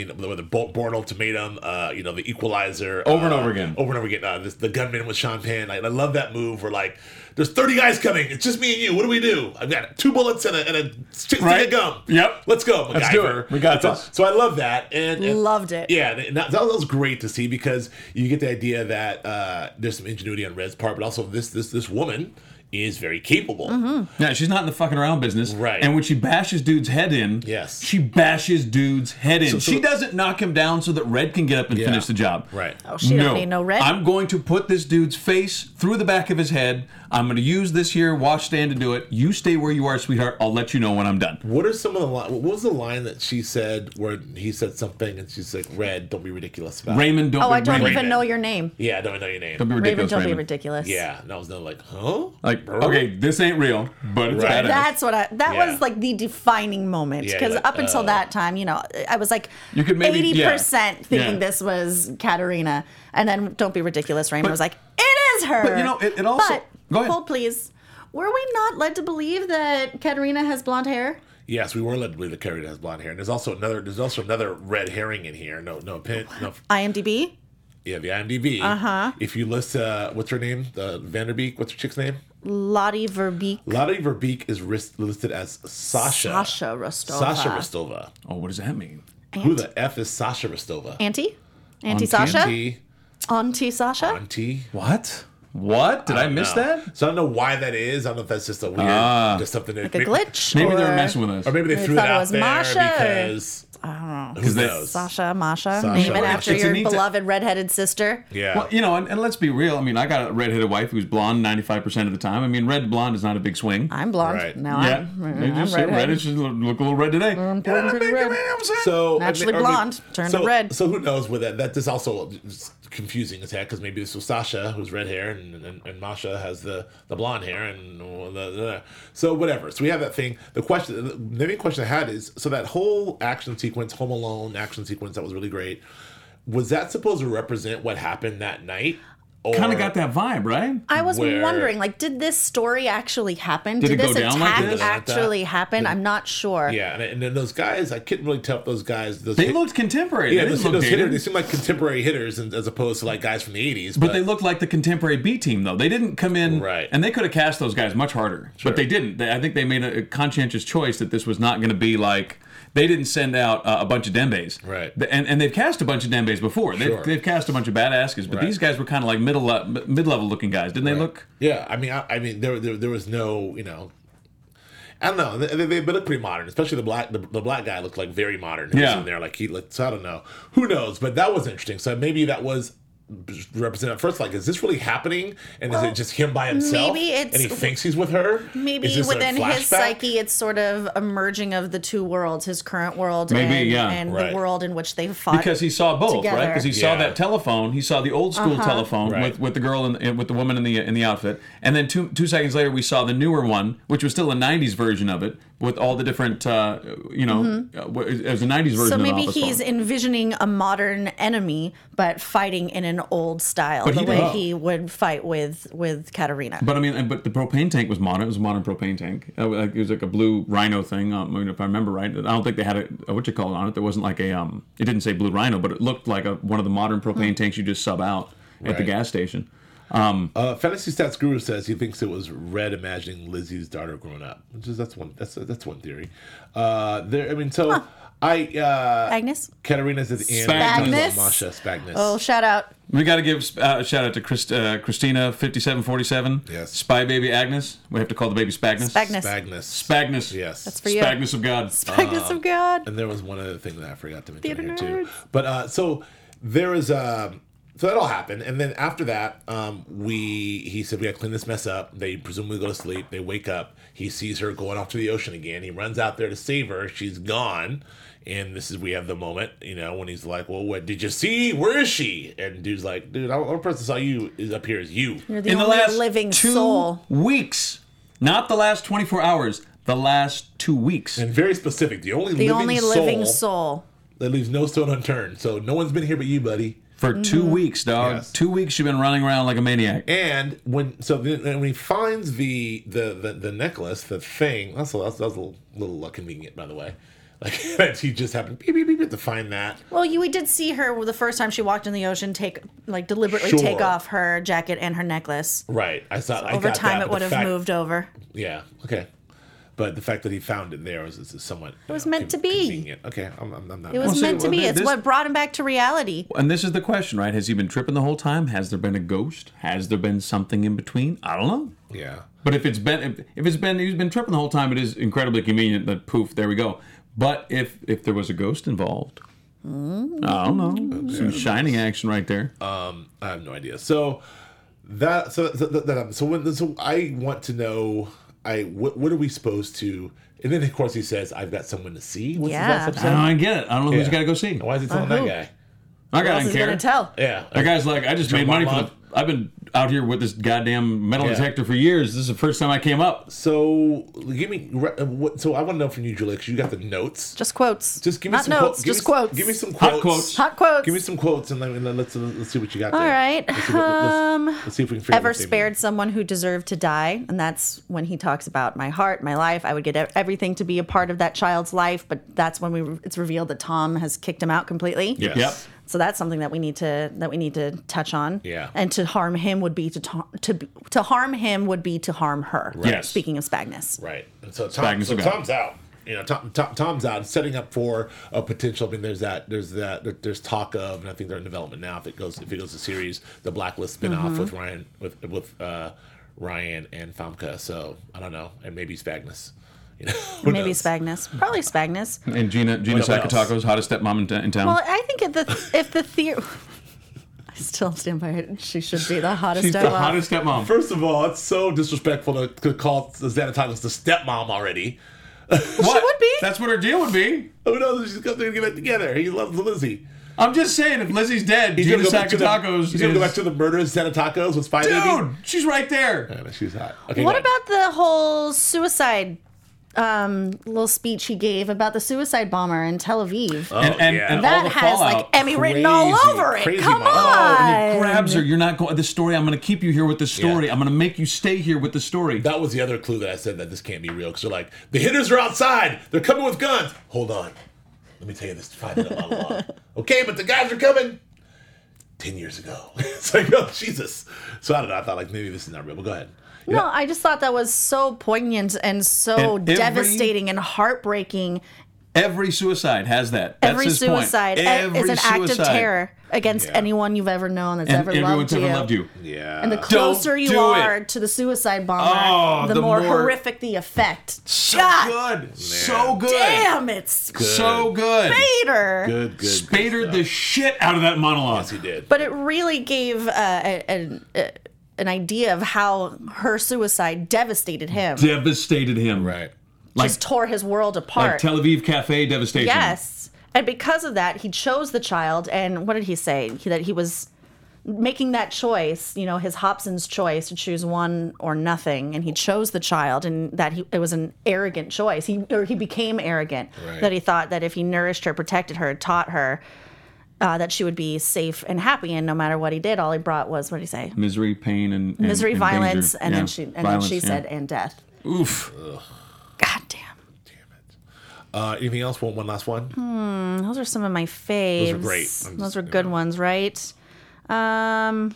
[SPEAKER 1] Born Ultimatum, the Equalizer,
[SPEAKER 4] Over and over again.
[SPEAKER 1] Over and over again. The Gunman with Sean Penn. I love that move where like, there's 30 guys coming. It's just me and you. What do we do? I've got 2 bullets and a stick
[SPEAKER 4] Right.
[SPEAKER 1] of gum.
[SPEAKER 4] Yep.
[SPEAKER 1] Let's go, MacGyver.
[SPEAKER 4] Let's do it. We got
[SPEAKER 1] That's
[SPEAKER 4] this.
[SPEAKER 1] So I love that. And
[SPEAKER 5] Loved it.
[SPEAKER 1] Yeah, and that was great to see, because you get the idea that there's some ingenuity on Red's part, but also this woman is very capable.
[SPEAKER 4] Yeah, she's not in the fucking around business.
[SPEAKER 1] Right.
[SPEAKER 4] And when she bashes dude's head in,
[SPEAKER 1] Yes.
[SPEAKER 4] she bashes dude's head in.
[SPEAKER 1] So-
[SPEAKER 4] she doesn't knock him down so that Red can get up and
[SPEAKER 1] Yeah.
[SPEAKER 4] finish the job.
[SPEAKER 1] Right.
[SPEAKER 5] Oh, she don't need no Red.
[SPEAKER 4] I'm going to put this dude's face through the back of his head. I'm going to use this here washstand to do it. You stay where you are, sweetheart. I'll let you know when I'm done.
[SPEAKER 1] What are some of the what was the line that she said where he said something and she's like, "Red, don't be ridiculous about it."
[SPEAKER 4] Raymond, don't
[SPEAKER 5] Oh,
[SPEAKER 4] be
[SPEAKER 5] I don't
[SPEAKER 4] Raymond.
[SPEAKER 5] even know your name.
[SPEAKER 1] Yeah, I don't know your name.
[SPEAKER 4] Don't be
[SPEAKER 5] Raven,
[SPEAKER 4] ridiculous,
[SPEAKER 5] don't be
[SPEAKER 4] Raymond.
[SPEAKER 5] ridiculous.
[SPEAKER 1] Yeah, and I was like, huh?
[SPEAKER 4] Like, okay, this ain't real, but it's
[SPEAKER 1] Right.
[SPEAKER 4] badass.
[SPEAKER 5] That's what that
[SPEAKER 1] Yeah.
[SPEAKER 5] was like the defining moment,
[SPEAKER 1] Yeah,
[SPEAKER 5] because
[SPEAKER 1] like,
[SPEAKER 5] up until that time, I was like
[SPEAKER 4] You could maybe-
[SPEAKER 5] 80% thinking
[SPEAKER 4] Yeah.
[SPEAKER 5] this was Katerina, and then don't be ridiculous, Raymond
[SPEAKER 4] But-
[SPEAKER 5] was like, it is her.
[SPEAKER 4] But, it also-
[SPEAKER 5] But,
[SPEAKER 4] Go ahead.
[SPEAKER 5] hold please. Were we not led to believe that Katerina has blonde hair?
[SPEAKER 1] Yes, we were led to believe that Carrie has blonde hair, and there's also another red herring in here. No,
[SPEAKER 5] IMDb.
[SPEAKER 1] yeah, the IMDb. If you list, what's her name? The Vanderbeek. What's her chick's name?
[SPEAKER 5] Lottie Verbeek.
[SPEAKER 1] Lottie Verbeek is listed as Sasha.
[SPEAKER 5] Sasha Rostova.
[SPEAKER 1] Sasha Rostova.
[SPEAKER 4] Oh, what does that mean?
[SPEAKER 1] Who the f is Sasha Rostova?
[SPEAKER 5] Auntie
[SPEAKER 4] Auntie?
[SPEAKER 5] Sasha.
[SPEAKER 1] Auntie.
[SPEAKER 5] Auntie Sasha.
[SPEAKER 1] Auntie.
[SPEAKER 4] What? What? Did I miss
[SPEAKER 1] No.
[SPEAKER 4] that?
[SPEAKER 1] So I don't know why that is. I don't know if that's just a weird, just something that
[SPEAKER 5] Like a glitch.
[SPEAKER 4] Maybe they were
[SPEAKER 5] or-
[SPEAKER 4] messing with us.
[SPEAKER 1] or maybe they
[SPEAKER 5] They
[SPEAKER 1] threw it
[SPEAKER 5] thought it
[SPEAKER 1] out
[SPEAKER 5] was
[SPEAKER 1] there
[SPEAKER 5] Masha, or-
[SPEAKER 1] because
[SPEAKER 5] I don't know.
[SPEAKER 1] who
[SPEAKER 4] they-
[SPEAKER 1] knows?
[SPEAKER 5] Sasha, Masha.
[SPEAKER 1] Sasha.
[SPEAKER 5] Name it
[SPEAKER 1] Well,
[SPEAKER 5] after
[SPEAKER 4] it's a
[SPEAKER 5] your
[SPEAKER 4] neat-
[SPEAKER 5] beloved redheaded sister.
[SPEAKER 1] Yeah.
[SPEAKER 4] Well, and let's be real. I mean, I got a redheaded wife who's blonde 95% of the time. I mean, red to blonde is not a big swing.
[SPEAKER 5] I'm blonde.
[SPEAKER 1] Right.
[SPEAKER 5] Now
[SPEAKER 4] Yeah.
[SPEAKER 5] I'm
[SPEAKER 4] They just say red.
[SPEAKER 5] redheaded.
[SPEAKER 4] It's just look a little red today.
[SPEAKER 5] I'm pretty red.
[SPEAKER 1] So
[SPEAKER 5] Naturally blonde, turned to red.
[SPEAKER 1] So who knows with that? That is also confusing as heck, because maybe this was Sasha who's red hair and Masha has the blonde hair and so whatever. So we have that thing. The main question I had is, so that whole action sequence, Home Alone action sequence, that was really great. Was that supposed to represent what happened that night?
[SPEAKER 4] Kind of got that vibe, right?
[SPEAKER 5] I was
[SPEAKER 1] Where-
[SPEAKER 5] wondering, like, did this story actually happen?
[SPEAKER 4] Did it
[SPEAKER 5] this
[SPEAKER 4] go down like
[SPEAKER 5] attack
[SPEAKER 4] this?
[SPEAKER 5] actually happen? I'm not sure.
[SPEAKER 1] Yeah, and then those guys, I couldn't really tell if those guys.
[SPEAKER 4] They looked contemporary.
[SPEAKER 1] Yeah,
[SPEAKER 4] they
[SPEAKER 1] those,
[SPEAKER 4] didn't look
[SPEAKER 1] those hitters,
[SPEAKER 4] dated.
[SPEAKER 1] they seem like contemporary hitters as opposed to like guys from the 80s.
[SPEAKER 4] But they looked like the contemporary B team, though. They didn't come in,
[SPEAKER 1] Right.
[SPEAKER 4] and they could have cast those guys much harder, but they didn't. I think they made a conscientious choice that this was not going to be like. They didn't send out a bunch of Dembes,
[SPEAKER 1] Right.
[SPEAKER 4] And they've cast a bunch of Dembes before.
[SPEAKER 1] Sure.
[SPEAKER 4] They've cast a bunch of badasses, but
[SPEAKER 1] Right.
[SPEAKER 4] these guys were kind of like mid-level looking guys, didn't they? Look.
[SPEAKER 1] Yeah, I mean, there was no, I don't know. They look pretty modern, especially the black guy looked like very modern. He was
[SPEAKER 4] Yeah.
[SPEAKER 1] in there, like he looked. So I don't know. Who knows? But that was interesting. So maybe that was represented at first. Like, is this really happening? And is it just him by himself?
[SPEAKER 5] maybe it's-
[SPEAKER 1] and he thinks he's with her.
[SPEAKER 5] Maybe
[SPEAKER 1] Is this a
[SPEAKER 5] within his
[SPEAKER 1] flashback?
[SPEAKER 5] psyche, it's sort of a merging of the two worlds, his current world
[SPEAKER 4] Maybe,
[SPEAKER 5] and
[SPEAKER 1] Right.
[SPEAKER 5] the world in which they fought.
[SPEAKER 4] Because he saw both,
[SPEAKER 5] together.
[SPEAKER 4] right? Because he saw
[SPEAKER 1] Yeah.
[SPEAKER 4] that telephone. He saw the old school telephone
[SPEAKER 1] Right.
[SPEAKER 4] with the girl and with the woman in the outfit, and then two seconds later we saw the newer one, which was still a '90s version of it with all the different, it was a '90s version.
[SPEAKER 5] So
[SPEAKER 4] of the
[SPEAKER 5] maybe
[SPEAKER 4] office
[SPEAKER 5] he's
[SPEAKER 4] phone.
[SPEAKER 5] envisioning a modern enemy, but fighting in an old style,
[SPEAKER 4] But
[SPEAKER 5] the
[SPEAKER 4] he
[SPEAKER 5] way
[SPEAKER 4] didn't-
[SPEAKER 5] he would fight with Katarina.
[SPEAKER 4] But I mean, but the propane tank was modern. It was a modern propane tank. It was like a blue Rhino thing. If I remember right, I don't think they had a what you call it on it. There wasn't like a It didn't say blue Rhino, but it looked like one of the modern propane tanks you just sub out at the
[SPEAKER 1] Right.
[SPEAKER 4] gas station.
[SPEAKER 1] Fantasy Stats Guru says he thinks it was Red imagining Lizzie's daughter growing up. That's one theory.
[SPEAKER 5] Agnes?
[SPEAKER 1] Katarina's at the end.
[SPEAKER 5] Spagnuss?
[SPEAKER 1] Masha Spagnuss.
[SPEAKER 5] Oh, shout out.
[SPEAKER 4] We got to give a shout out to Christina 5747.
[SPEAKER 1] Yes.
[SPEAKER 4] Spy baby Agnes. We have to call the baby Spagnus.
[SPEAKER 5] Spagnus.
[SPEAKER 1] Spagnuss.
[SPEAKER 4] Spagnus.
[SPEAKER 1] Yes.
[SPEAKER 5] That's for you.
[SPEAKER 4] Spagnus of God.
[SPEAKER 5] Spagnus of God.
[SPEAKER 1] And there was one other thing that I forgot to mention
[SPEAKER 5] Theater
[SPEAKER 1] here too.
[SPEAKER 5] nerds.
[SPEAKER 1] But so there was so that all happened, and then after that, he said we got to clean this mess up. They presumably go to sleep. They wake up. He sees her going off to the ocean again. He runs out there to save her. She's gone. And we have the moment, when he's like, well, what did you see? Where is she? And dude's like, dude, the only person that saw you is up here is you.
[SPEAKER 5] You're the
[SPEAKER 4] In the
[SPEAKER 5] only
[SPEAKER 4] last
[SPEAKER 5] living
[SPEAKER 4] 2
[SPEAKER 5] soul.
[SPEAKER 4] weeks, not the last 24 hours, the last 2 weeks.
[SPEAKER 1] And very specific. The only
[SPEAKER 5] Living soul.
[SPEAKER 1] that leaves no stone unturned. So no one's been here but you, buddy.
[SPEAKER 4] For 2 weeks, dog.
[SPEAKER 1] Yes.
[SPEAKER 4] 2 weeks you've been running around like a maniac.
[SPEAKER 1] And when he finds the necklace, the thing, that was a little convenient, by the way. Like he just happened beep, beep, beep, to find that.
[SPEAKER 5] Well, we did see her the first time she walked in the ocean deliberately
[SPEAKER 1] Sure.
[SPEAKER 5] take off her jacket and her necklace.
[SPEAKER 1] Right. I thought I
[SPEAKER 5] Over
[SPEAKER 1] got
[SPEAKER 5] time,
[SPEAKER 1] that,
[SPEAKER 5] it
[SPEAKER 1] but
[SPEAKER 5] would
[SPEAKER 1] the
[SPEAKER 5] have
[SPEAKER 1] fact-
[SPEAKER 5] moved over.
[SPEAKER 1] Yeah. Okay. But the fact that he found it there is somewhat. It
[SPEAKER 5] was meant to be.
[SPEAKER 1] Convenient. Okay. I'm not.
[SPEAKER 5] It was
[SPEAKER 4] Well,
[SPEAKER 5] meant to be. It's
[SPEAKER 4] this-
[SPEAKER 5] what brought him back to reality.
[SPEAKER 4] And this is the question, right? Has he been tripping the whole time? Has there been a ghost? Has there been something in between? I don't know.
[SPEAKER 1] Yeah.
[SPEAKER 4] But if he's been tripping the whole time, it is incredibly convenient that poof, there we go. But if there was a ghost involved, I don't know. Some shining action right there.
[SPEAKER 1] I have no idea. So I want to know. What are we supposed to? And then of course he says, "I've got someone to see." What's
[SPEAKER 5] Yeah.
[SPEAKER 1] the last
[SPEAKER 4] I
[SPEAKER 1] episode?
[SPEAKER 4] don't get it. I don't know who's
[SPEAKER 1] Yeah.
[SPEAKER 4] got to go see.
[SPEAKER 1] Why is he telling that
[SPEAKER 5] who?
[SPEAKER 1] guy?
[SPEAKER 4] I
[SPEAKER 5] What else
[SPEAKER 4] don't
[SPEAKER 5] is he
[SPEAKER 4] care.
[SPEAKER 5] gonna tell?
[SPEAKER 1] Yeah.
[SPEAKER 4] That guy's like, I just made money for
[SPEAKER 1] Mom.
[SPEAKER 4] I've been out here with this goddamn metal
[SPEAKER 1] Yeah.
[SPEAKER 4] detector for years. This is the first time I came up.
[SPEAKER 1] So give me. So I want to know from you, Julia, because you got the notes.
[SPEAKER 5] Just quotes.
[SPEAKER 1] Just give me
[SPEAKER 5] Not
[SPEAKER 1] some
[SPEAKER 5] notes,
[SPEAKER 1] Give
[SPEAKER 5] just
[SPEAKER 1] me,
[SPEAKER 5] quotes.
[SPEAKER 1] Give me some
[SPEAKER 4] Hot
[SPEAKER 1] quotes.
[SPEAKER 4] quotes.
[SPEAKER 5] Hot quotes.
[SPEAKER 1] Give me some quotes, and let's see what you got.
[SPEAKER 5] All
[SPEAKER 1] there.
[SPEAKER 5] right.
[SPEAKER 1] Let's see if we can figure
[SPEAKER 5] Ever
[SPEAKER 1] this out.
[SPEAKER 5] spared someone who deserved to die? And that's when he talks about my heart, my life. I would get everything to be a part of that child's life, but that's when it's revealed that Tom has kicked him out completely.
[SPEAKER 1] Yes.
[SPEAKER 4] Yep.
[SPEAKER 5] So that's something that we need to touch on.
[SPEAKER 1] Yeah.
[SPEAKER 5] And to harm him would be to harm him would be to harm her.
[SPEAKER 4] Yes.
[SPEAKER 5] Speaking of Spagnus.
[SPEAKER 1] Right. And so,
[SPEAKER 4] Spagnus again.
[SPEAKER 1] Tom's out. Tom's out, setting up for a potential. I mean, there's talk of, and I think they're in development now. If it goes to series, the Blacklist spinoff with Ryan and Famke. So I don't know, and maybe Spagnus. Who
[SPEAKER 5] Maybe
[SPEAKER 1] knows?
[SPEAKER 5] Spagnus. Probably Spagnus.
[SPEAKER 4] And Gina
[SPEAKER 1] What else?
[SPEAKER 4] Sakatako's hottest stepmom in town.
[SPEAKER 5] Well, I think if the theory. I still stand by it. She should be the hottest
[SPEAKER 4] She's the
[SPEAKER 5] stepmom.
[SPEAKER 4] hottest stepmom.
[SPEAKER 1] First of all, it's so disrespectful to call Xanatos the stepmom already.
[SPEAKER 4] What?
[SPEAKER 5] She would be.
[SPEAKER 4] That's what her deal would be.
[SPEAKER 1] Who knows if she's going to get back together? He loves Lizzie.
[SPEAKER 4] I'm just saying, if Lizzie's dead,
[SPEAKER 1] He's
[SPEAKER 4] Gina
[SPEAKER 1] gonna go back to the-
[SPEAKER 4] Sakatako's
[SPEAKER 1] He's going to go
[SPEAKER 4] is-
[SPEAKER 1] back to the murderous Xanatos with Spy Baby.
[SPEAKER 4] Dude, she's right there.
[SPEAKER 1] Yeah, she's hot. Okay,
[SPEAKER 5] What
[SPEAKER 1] go ahead.
[SPEAKER 5] about the whole suicide little speech he gave about the suicide bomber in Tel Aviv.
[SPEAKER 1] Oh,
[SPEAKER 4] and
[SPEAKER 1] yeah.
[SPEAKER 4] all
[SPEAKER 5] that
[SPEAKER 4] the
[SPEAKER 5] has
[SPEAKER 4] fallout.
[SPEAKER 5] like Emmy written all
[SPEAKER 1] Crazy,
[SPEAKER 5] over it.
[SPEAKER 1] crazy
[SPEAKER 5] Come
[SPEAKER 1] monologue.
[SPEAKER 5] on.
[SPEAKER 4] And he grabs her. You're not going. The story. I'm going to keep you here with the story.
[SPEAKER 1] Yeah.
[SPEAKER 4] I'm going to make you stay here with the story.
[SPEAKER 1] That was the other clue that I said that this can't be real, because they're like, the hitters are outside. They're coming with guns. Hold on. Let me tell you this 5-minute monologue. Okay, but the guys are coming 10 years ago. It's like, oh, Jesus. So I don't know. I thought like maybe this is not real, but go ahead.
[SPEAKER 5] No, I just thought that was so poignant and so
[SPEAKER 4] And every-
[SPEAKER 5] devastating and heartbreaking.
[SPEAKER 4] Every suicide has that. That's
[SPEAKER 5] Every
[SPEAKER 4] his point.
[SPEAKER 5] suicide is
[SPEAKER 4] Every
[SPEAKER 5] an act of
[SPEAKER 4] suicide.
[SPEAKER 5] terror against
[SPEAKER 1] Yeah.
[SPEAKER 5] anyone you've ever known that's
[SPEAKER 4] And
[SPEAKER 5] ever
[SPEAKER 4] everyone's
[SPEAKER 5] loved you.
[SPEAKER 4] ever loved you.
[SPEAKER 1] Yeah.
[SPEAKER 5] And the closer you
[SPEAKER 4] do
[SPEAKER 5] are
[SPEAKER 4] it.
[SPEAKER 5] to the suicide bomber,
[SPEAKER 4] Oh,
[SPEAKER 5] the
[SPEAKER 4] the
[SPEAKER 5] more
[SPEAKER 4] more-
[SPEAKER 5] horrific the effect.
[SPEAKER 4] So
[SPEAKER 5] God
[SPEAKER 4] good. So good.
[SPEAKER 5] damn, it's
[SPEAKER 4] So good.
[SPEAKER 5] Spader.
[SPEAKER 1] Good.
[SPEAKER 4] Spadered the shit out of that monologue.
[SPEAKER 1] Yes, he did.
[SPEAKER 5] But it really gave an idea of how her suicide devastated him.
[SPEAKER 4] Devastated him.
[SPEAKER 1] Right.
[SPEAKER 5] Just tore his world
[SPEAKER 4] Like
[SPEAKER 5] apart.
[SPEAKER 4] Tel Aviv Cafe devastation.
[SPEAKER 5] Yes. And because of that, he chose the child. And what did he say? That he was making that choice, his Hobson's choice to choose one or nothing. And he chose the child, and that it was an arrogant choice. He became arrogant.
[SPEAKER 1] Right.
[SPEAKER 5] That he thought that if he nourished her, protected her, taught her, that she would be safe and happy. And no matter what he did, all he brought was, what did he say?
[SPEAKER 4] Misery, pain, and
[SPEAKER 5] Misery,
[SPEAKER 4] and
[SPEAKER 5] violence,
[SPEAKER 4] danger.
[SPEAKER 5] and
[SPEAKER 4] Yeah.
[SPEAKER 5] then she
[SPEAKER 4] Violence,
[SPEAKER 5] said,
[SPEAKER 4] yeah.
[SPEAKER 5] and death.
[SPEAKER 4] Oof.
[SPEAKER 5] God damn.
[SPEAKER 1] Anything else? One last one?
[SPEAKER 5] Those are some of my faves.
[SPEAKER 1] Those are great.
[SPEAKER 5] Those are good ones, right?
[SPEAKER 4] Well,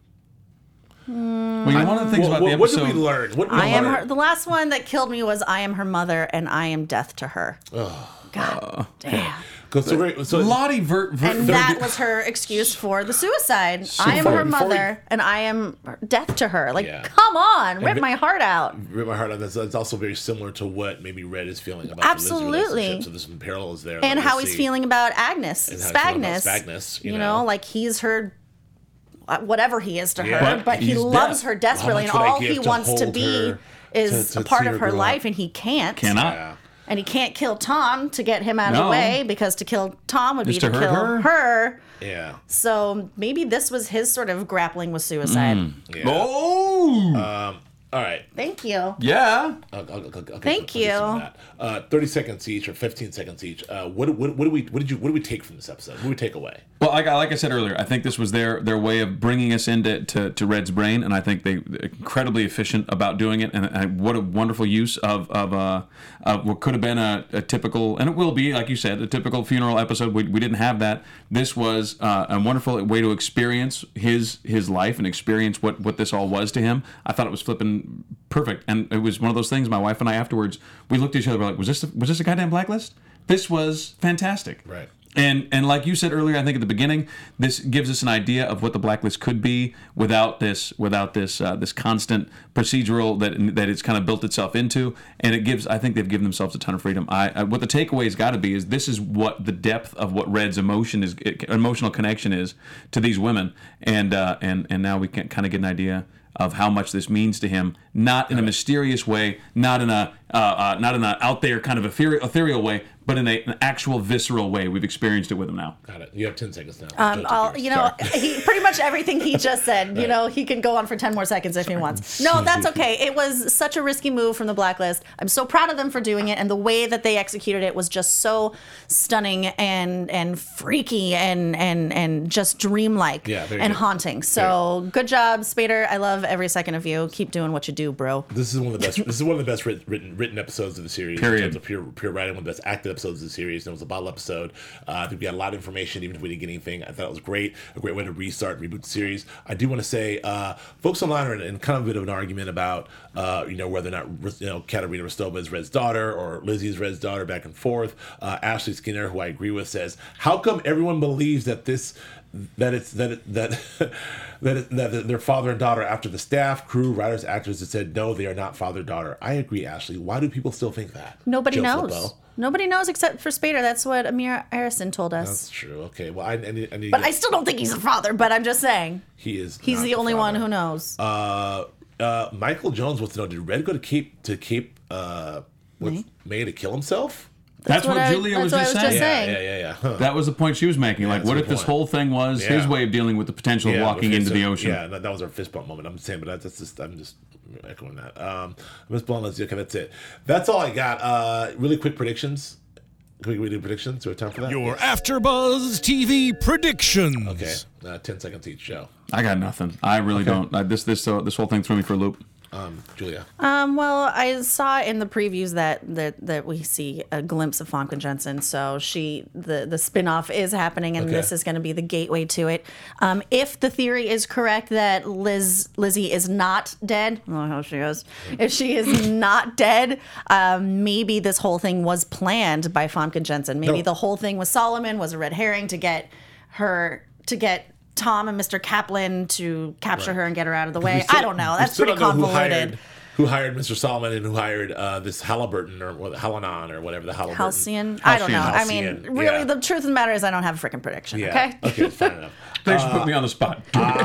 [SPEAKER 4] one of the things about the
[SPEAKER 1] What
[SPEAKER 4] episode.
[SPEAKER 1] did we learn? What did we
[SPEAKER 5] I am
[SPEAKER 1] learn?
[SPEAKER 5] her. The last one that killed me was I am her mother and I am death to her. God damn.
[SPEAKER 1] So
[SPEAKER 4] Lottie
[SPEAKER 5] And that was her excuse for the suicide. I am her mother and I am death to her. Like,
[SPEAKER 1] Yeah.
[SPEAKER 5] come on, rip my heart out.
[SPEAKER 1] rip my heart out. That's also very similar to what maybe Red is feeling about
[SPEAKER 5] Absolutely.
[SPEAKER 1] the Liz relationship. So there's some parallels there.
[SPEAKER 5] And
[SPEAKER 1] that
[SPEAKER 5] how
[SPEAKER 1] we'll
[SPEAKER 5] he's
[SPEAKER 1] see.
[SPEAKER 5] feeling about Agnes,
[SPEAKER 1] And how he's feeling about
[SPEAKER 5] Spagnus.
[SPEAKER 1] Spagnus, you know?
[SPEAKER 5] like he's her, whatever he is to
[SPEAKER 1] Yeah.
[SPEAKER 5] her,
[SPEAKER 4] But
[SPEAKER 5] but he
[SPEAKER 4] he's
[SPEAKER 5] loves
[SPEAKER 4] death.
[SPEAKER 5] her desperately, and
[SPEAKER 1] How much would I
[SPEAKER 5] all he
[SPEAKER 1] give to
[SPEAKER 5] wants to
[SPEAKER 1] hold
[SPEAKER 5] be
[SPEAKER 1] her,
[SPEAKER 5] is
[SPEAKER 1] to
[SPEAKER 5] a part
[SPEAKER 1] see
[SPEAKER 5] of
[SPEAKER 1] her
[SPEAKER 5] her
[SPEAKER 1] grow
[SPEAKER 5] life,
[SPEAKER 1] up?
[SPEAKER 5] and he can't.
[SPEAKER 4] cannot.
[SPEAKER 1] Yeah.
[SPEAKER 5] And he can't kill Tom to get him out of
[SPEAKER 4] No.
[SPEAKER 5] the way, because to kill Tom would be
[SPEAKER 4] Just
[SPEAKER 5] to
[SPEAKER 4] to hurt
[SPEAKER 5] kill
[SPEAKER 4] her?
[SPEAKER 5] her.
[SPEAKER 1] Yeah.
[SPEAKER 5] So maybe this was his sort of grappling with suicide.
[SPEAKER 1] Yeah.
[SPEAKER 4] Oh.
[SPEAKER 1] All right.
[SPEAKER 5] Thank you.
[SPEAKER 4] Yeah.
[SPEAKER 1] I'll
[SPEAKER 5] Thank
[SPEAKER 1] get some
[SPEAKER 5] you.
[SPEAKER 1] of that. 30 seconds each or 15 seconds each. What do we take from this episode? What do we take away?
[SPEAKER 4] Well, like I said earlier, I think this was their way of bringing us into to Red's brain, and I think they're incredibly efficient about doing it. And what a wonderful use of what could have been a typical, and it will be, like you said, a typical funeral episode. We didn't have that. This was a wonderful way to experience his life and experience what this all was to him. I thought it was flipping perfect, and it was one of those things. My wife and I afterwards, we looked at each other, we're like, was this a goddamn Blacklist? This was fantastic.
[SPEAKER 1] Right.
[SPEAKER 4] And like you said earlier, I think at the beginning, this gives us an idea of what the Blacklist could be without this constant procedural that it's kind of built itself into, and it gives. I think they've given themselves a ton of freedom. What the takeaway's got to be is this is what the depth of what Red's emotional connection is to these women, and now we can kind of get an idea of how much this means to him, not in a mysterious way, not in a out there kind of ethereal way, but in an actual visceral way. We've experienced it with him now.
[SPEAKER 1] Got it. You have 10 seconds now.
[SPEAKER 5] He pretty much everything he just said. He can go on for 10 more seconds if he wants. No, that's okay. It was such a risky move from the Blacklist. I'm so proud of them for doing it, and the way that they executed it was just so stunning and freaky and just dreamlike
[SPEAKER 1] very
[SPEAKER 5] and
[SPEAKER 1] good.
[SPEAKER 5] haunting. So good job, Spader. I love every second of you. Keep doing what you do, bro.
[SPEAKER 1] This is one of the best. This is one of the best written episodes of the series.
[SPEAKER 4] Period.
[SPEAKER 1] In terms of pure writing, one of the best acted episodes of the series. And it was a bottle episode. I think we got a lot of information, even if we didn't get anything. I thought it was great. A great way to restart, reboot the series. I do want to say, folks online are in kind of a bit of an argument about, whether or not Katerina Rostova is Red's daughter or Lizzie is Red's daughter, back and forth. Ashley Skinner, who I agree with, says, "How come everyone believes that they're father and daughter after the staff, crew, writers, actors have said no, they are not father-daughter?" I agree, Ashley. Why do people still think that?
[SPEAKER 5] Nobody
[SPEAKER 1] Joe
[SPEAKER 5] knows.
[SPEAKER 1] Flippo.
[SPEAKER 5] Nobody knows except for Spader. That's what Amir Harrison told us.
[SPEAKER 1] That's true. Okay. Well, I need to
[SPEAKER 5] But
[SPEAKER 1] get-
[SPEAKER 5] I still don't think he's a father, but I'm just saying.
[SPEAKER 1] he is.
[SPEAKER 5] He's
[SPEAKER 1] not
[SPEAKER 5] the only one
[SPEAKER 1] father.
[SPEAKER 5] who knows.
[SPEAKER 1] Michael Jones wants to know: did Red go to Cape? With May to kill himself?
[SPEAKER 4] That's what Julia was just saying.
[SPEAKER 1] Yeah. Huh.
[SPEAKER 4] That was the point she was making. Like,
[SPEAKER 1] that's
[SPEAKER 4] what
[SPEAKER 1] a
[SPEAKER 4] if this
[SPEAKER 1] point.
[SPEAKER 4] whole thing was his way of dealing with the potential of walking into the ocean?
[SPEAKER 1] Yeah, that was our fist bump moment. I'm saying, but I'm just echoing that. Miss Blonde, okay, that's it. That's all I got. Really quick predictions. Can we do predictions? Do we have time for that?
[SPEAKER 2] Your AfterBuzz TV predictions.
[SPEAKER 1] Okay, 10 seconds each show.
[SPEAKER 4] I got nothing. I really don't. This whole thing threw me for a loop.
[SPEAKER 1] Julia.
[SPEAKER 5] Well, I saw in the previews that we see a glimpse of Famke Janssen, so the spinoff is happening, and this is going to be the gateway to it. If the theory is correct that Lizzie is not dead, I don't know how she is. If she is not dead, maybe this whole thing was planned by Famke Janssen. Maybe the whole thing with Solomon was a red herring to get Tom and Mr. Kaplan to capture her and get her out of the way. I don't know. That's pretty convoluted.
[SPEAKER 1] Who hired Mr. Solomon and who hired this Halliburton or Halanon or whatever the Halliburton.
[SPEAKER 5] Halcyon? I don't know.
[SPEAKER 1] Halcyon.
[SPEAKER 5] I mean, really, the truth of the matter is I don't have a freaking prediction, okay?
[SPEAKER 1] Okay, fine enough.
[SPEAKER 4] Thanks for putting me on the spot.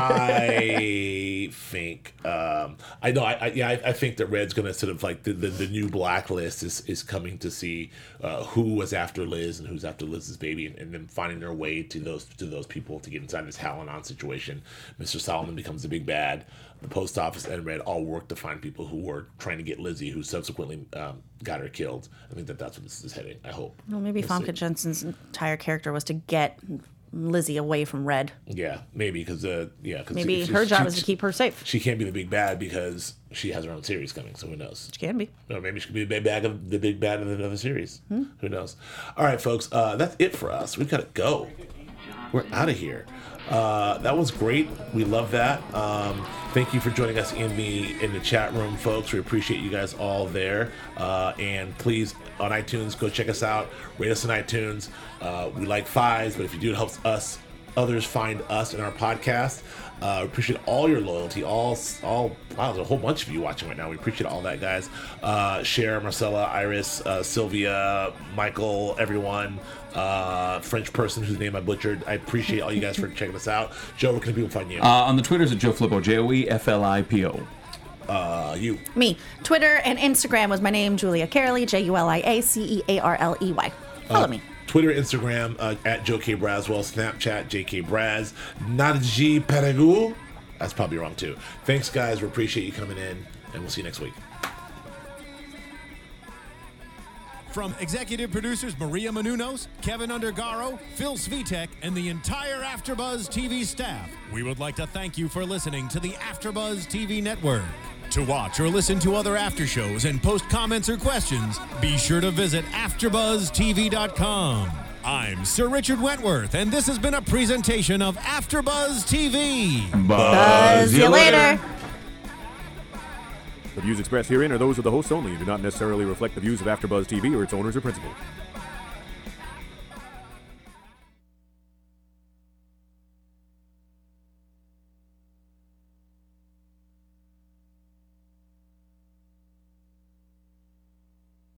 [SPEAKER 1] I think I think that Red's gonna sort of like the new blacklist is coming to see who was after Liz and who's after Liz's baby, and then finding their way to those people to get inside this Halanon situation. Mr. Solomon becomes the big bad. The post office and Red all work to find people who were trying to get Lizzie, who subsequently got her killed. I think that's where this is heading. I hope.
[SPEAKER 5] Well, maybe Famke Janssen's entire character was to get Lizzie away from Red.
[SPEAKER 1] Yeah, maybe because
[SPEAKER 5] maybe her job is to keep her safe.
[SPEAKER 1] She can't be the big bad because she has her own series coming. So who knows?
[SPEAKER 5] She can be.
[SPEAKER 1] Or maybe she could be the big bad of another series. Who knows? All right, folks. That's it for us. We've got to go. We're out of here. That was great. We love that. Thank you for joining us in the chat room, folks. We appreciate you guys all there. And please, on iTunes, go check us out. Rate us on iTunes. We like 5s, but if you do, it helps others find us in our podcast. Appreciate all your loyalty. Wow, there's a whole bunch of you watching right now. We appreciate all that, guys. Cher, Marcella, Iris, Sylvia, Michael, everyone. French person whose name I butchered. I appreciate all you guys for checking us out. Joe, where can people find you?
[SPEAKER 4] On the Twitters at Joe Flippo, JoeFlipo.
[SPEAKER 1] You.
[SPEAKER 5] Me. Twitter and Instagram was my name, Julia Carley, JuliaCearley. Follow me.
[SPEAKER 1] Twitter, Instagram at Joe K. Braswell, Snapchat JK Braz, Nadji Peregu. That's probably wrong too. Thanks, guys. We appreciate you coming in, and we'll see you next week.
[SPEAKER 2] From executive producers Maria Menounos, Kevin Undergaro, Phil Svitek, and the entire AfterBuzz TV staff, we would like to thank you for listening to the AfterBuzz TV network. To watch or listen to other after shows and post comments or questions, be sure to visit AfterBuzzTV.com. I'm Sir Richard Wentworth, and this has been a presentation of AfterBuzz TV.
[SPEAKER 5] Buzz you later.
[SPEAKER 6] The views expressed herein are those of the hosts only and do not necessarily reflect the views of AfterBuzz TV or its owners or principals.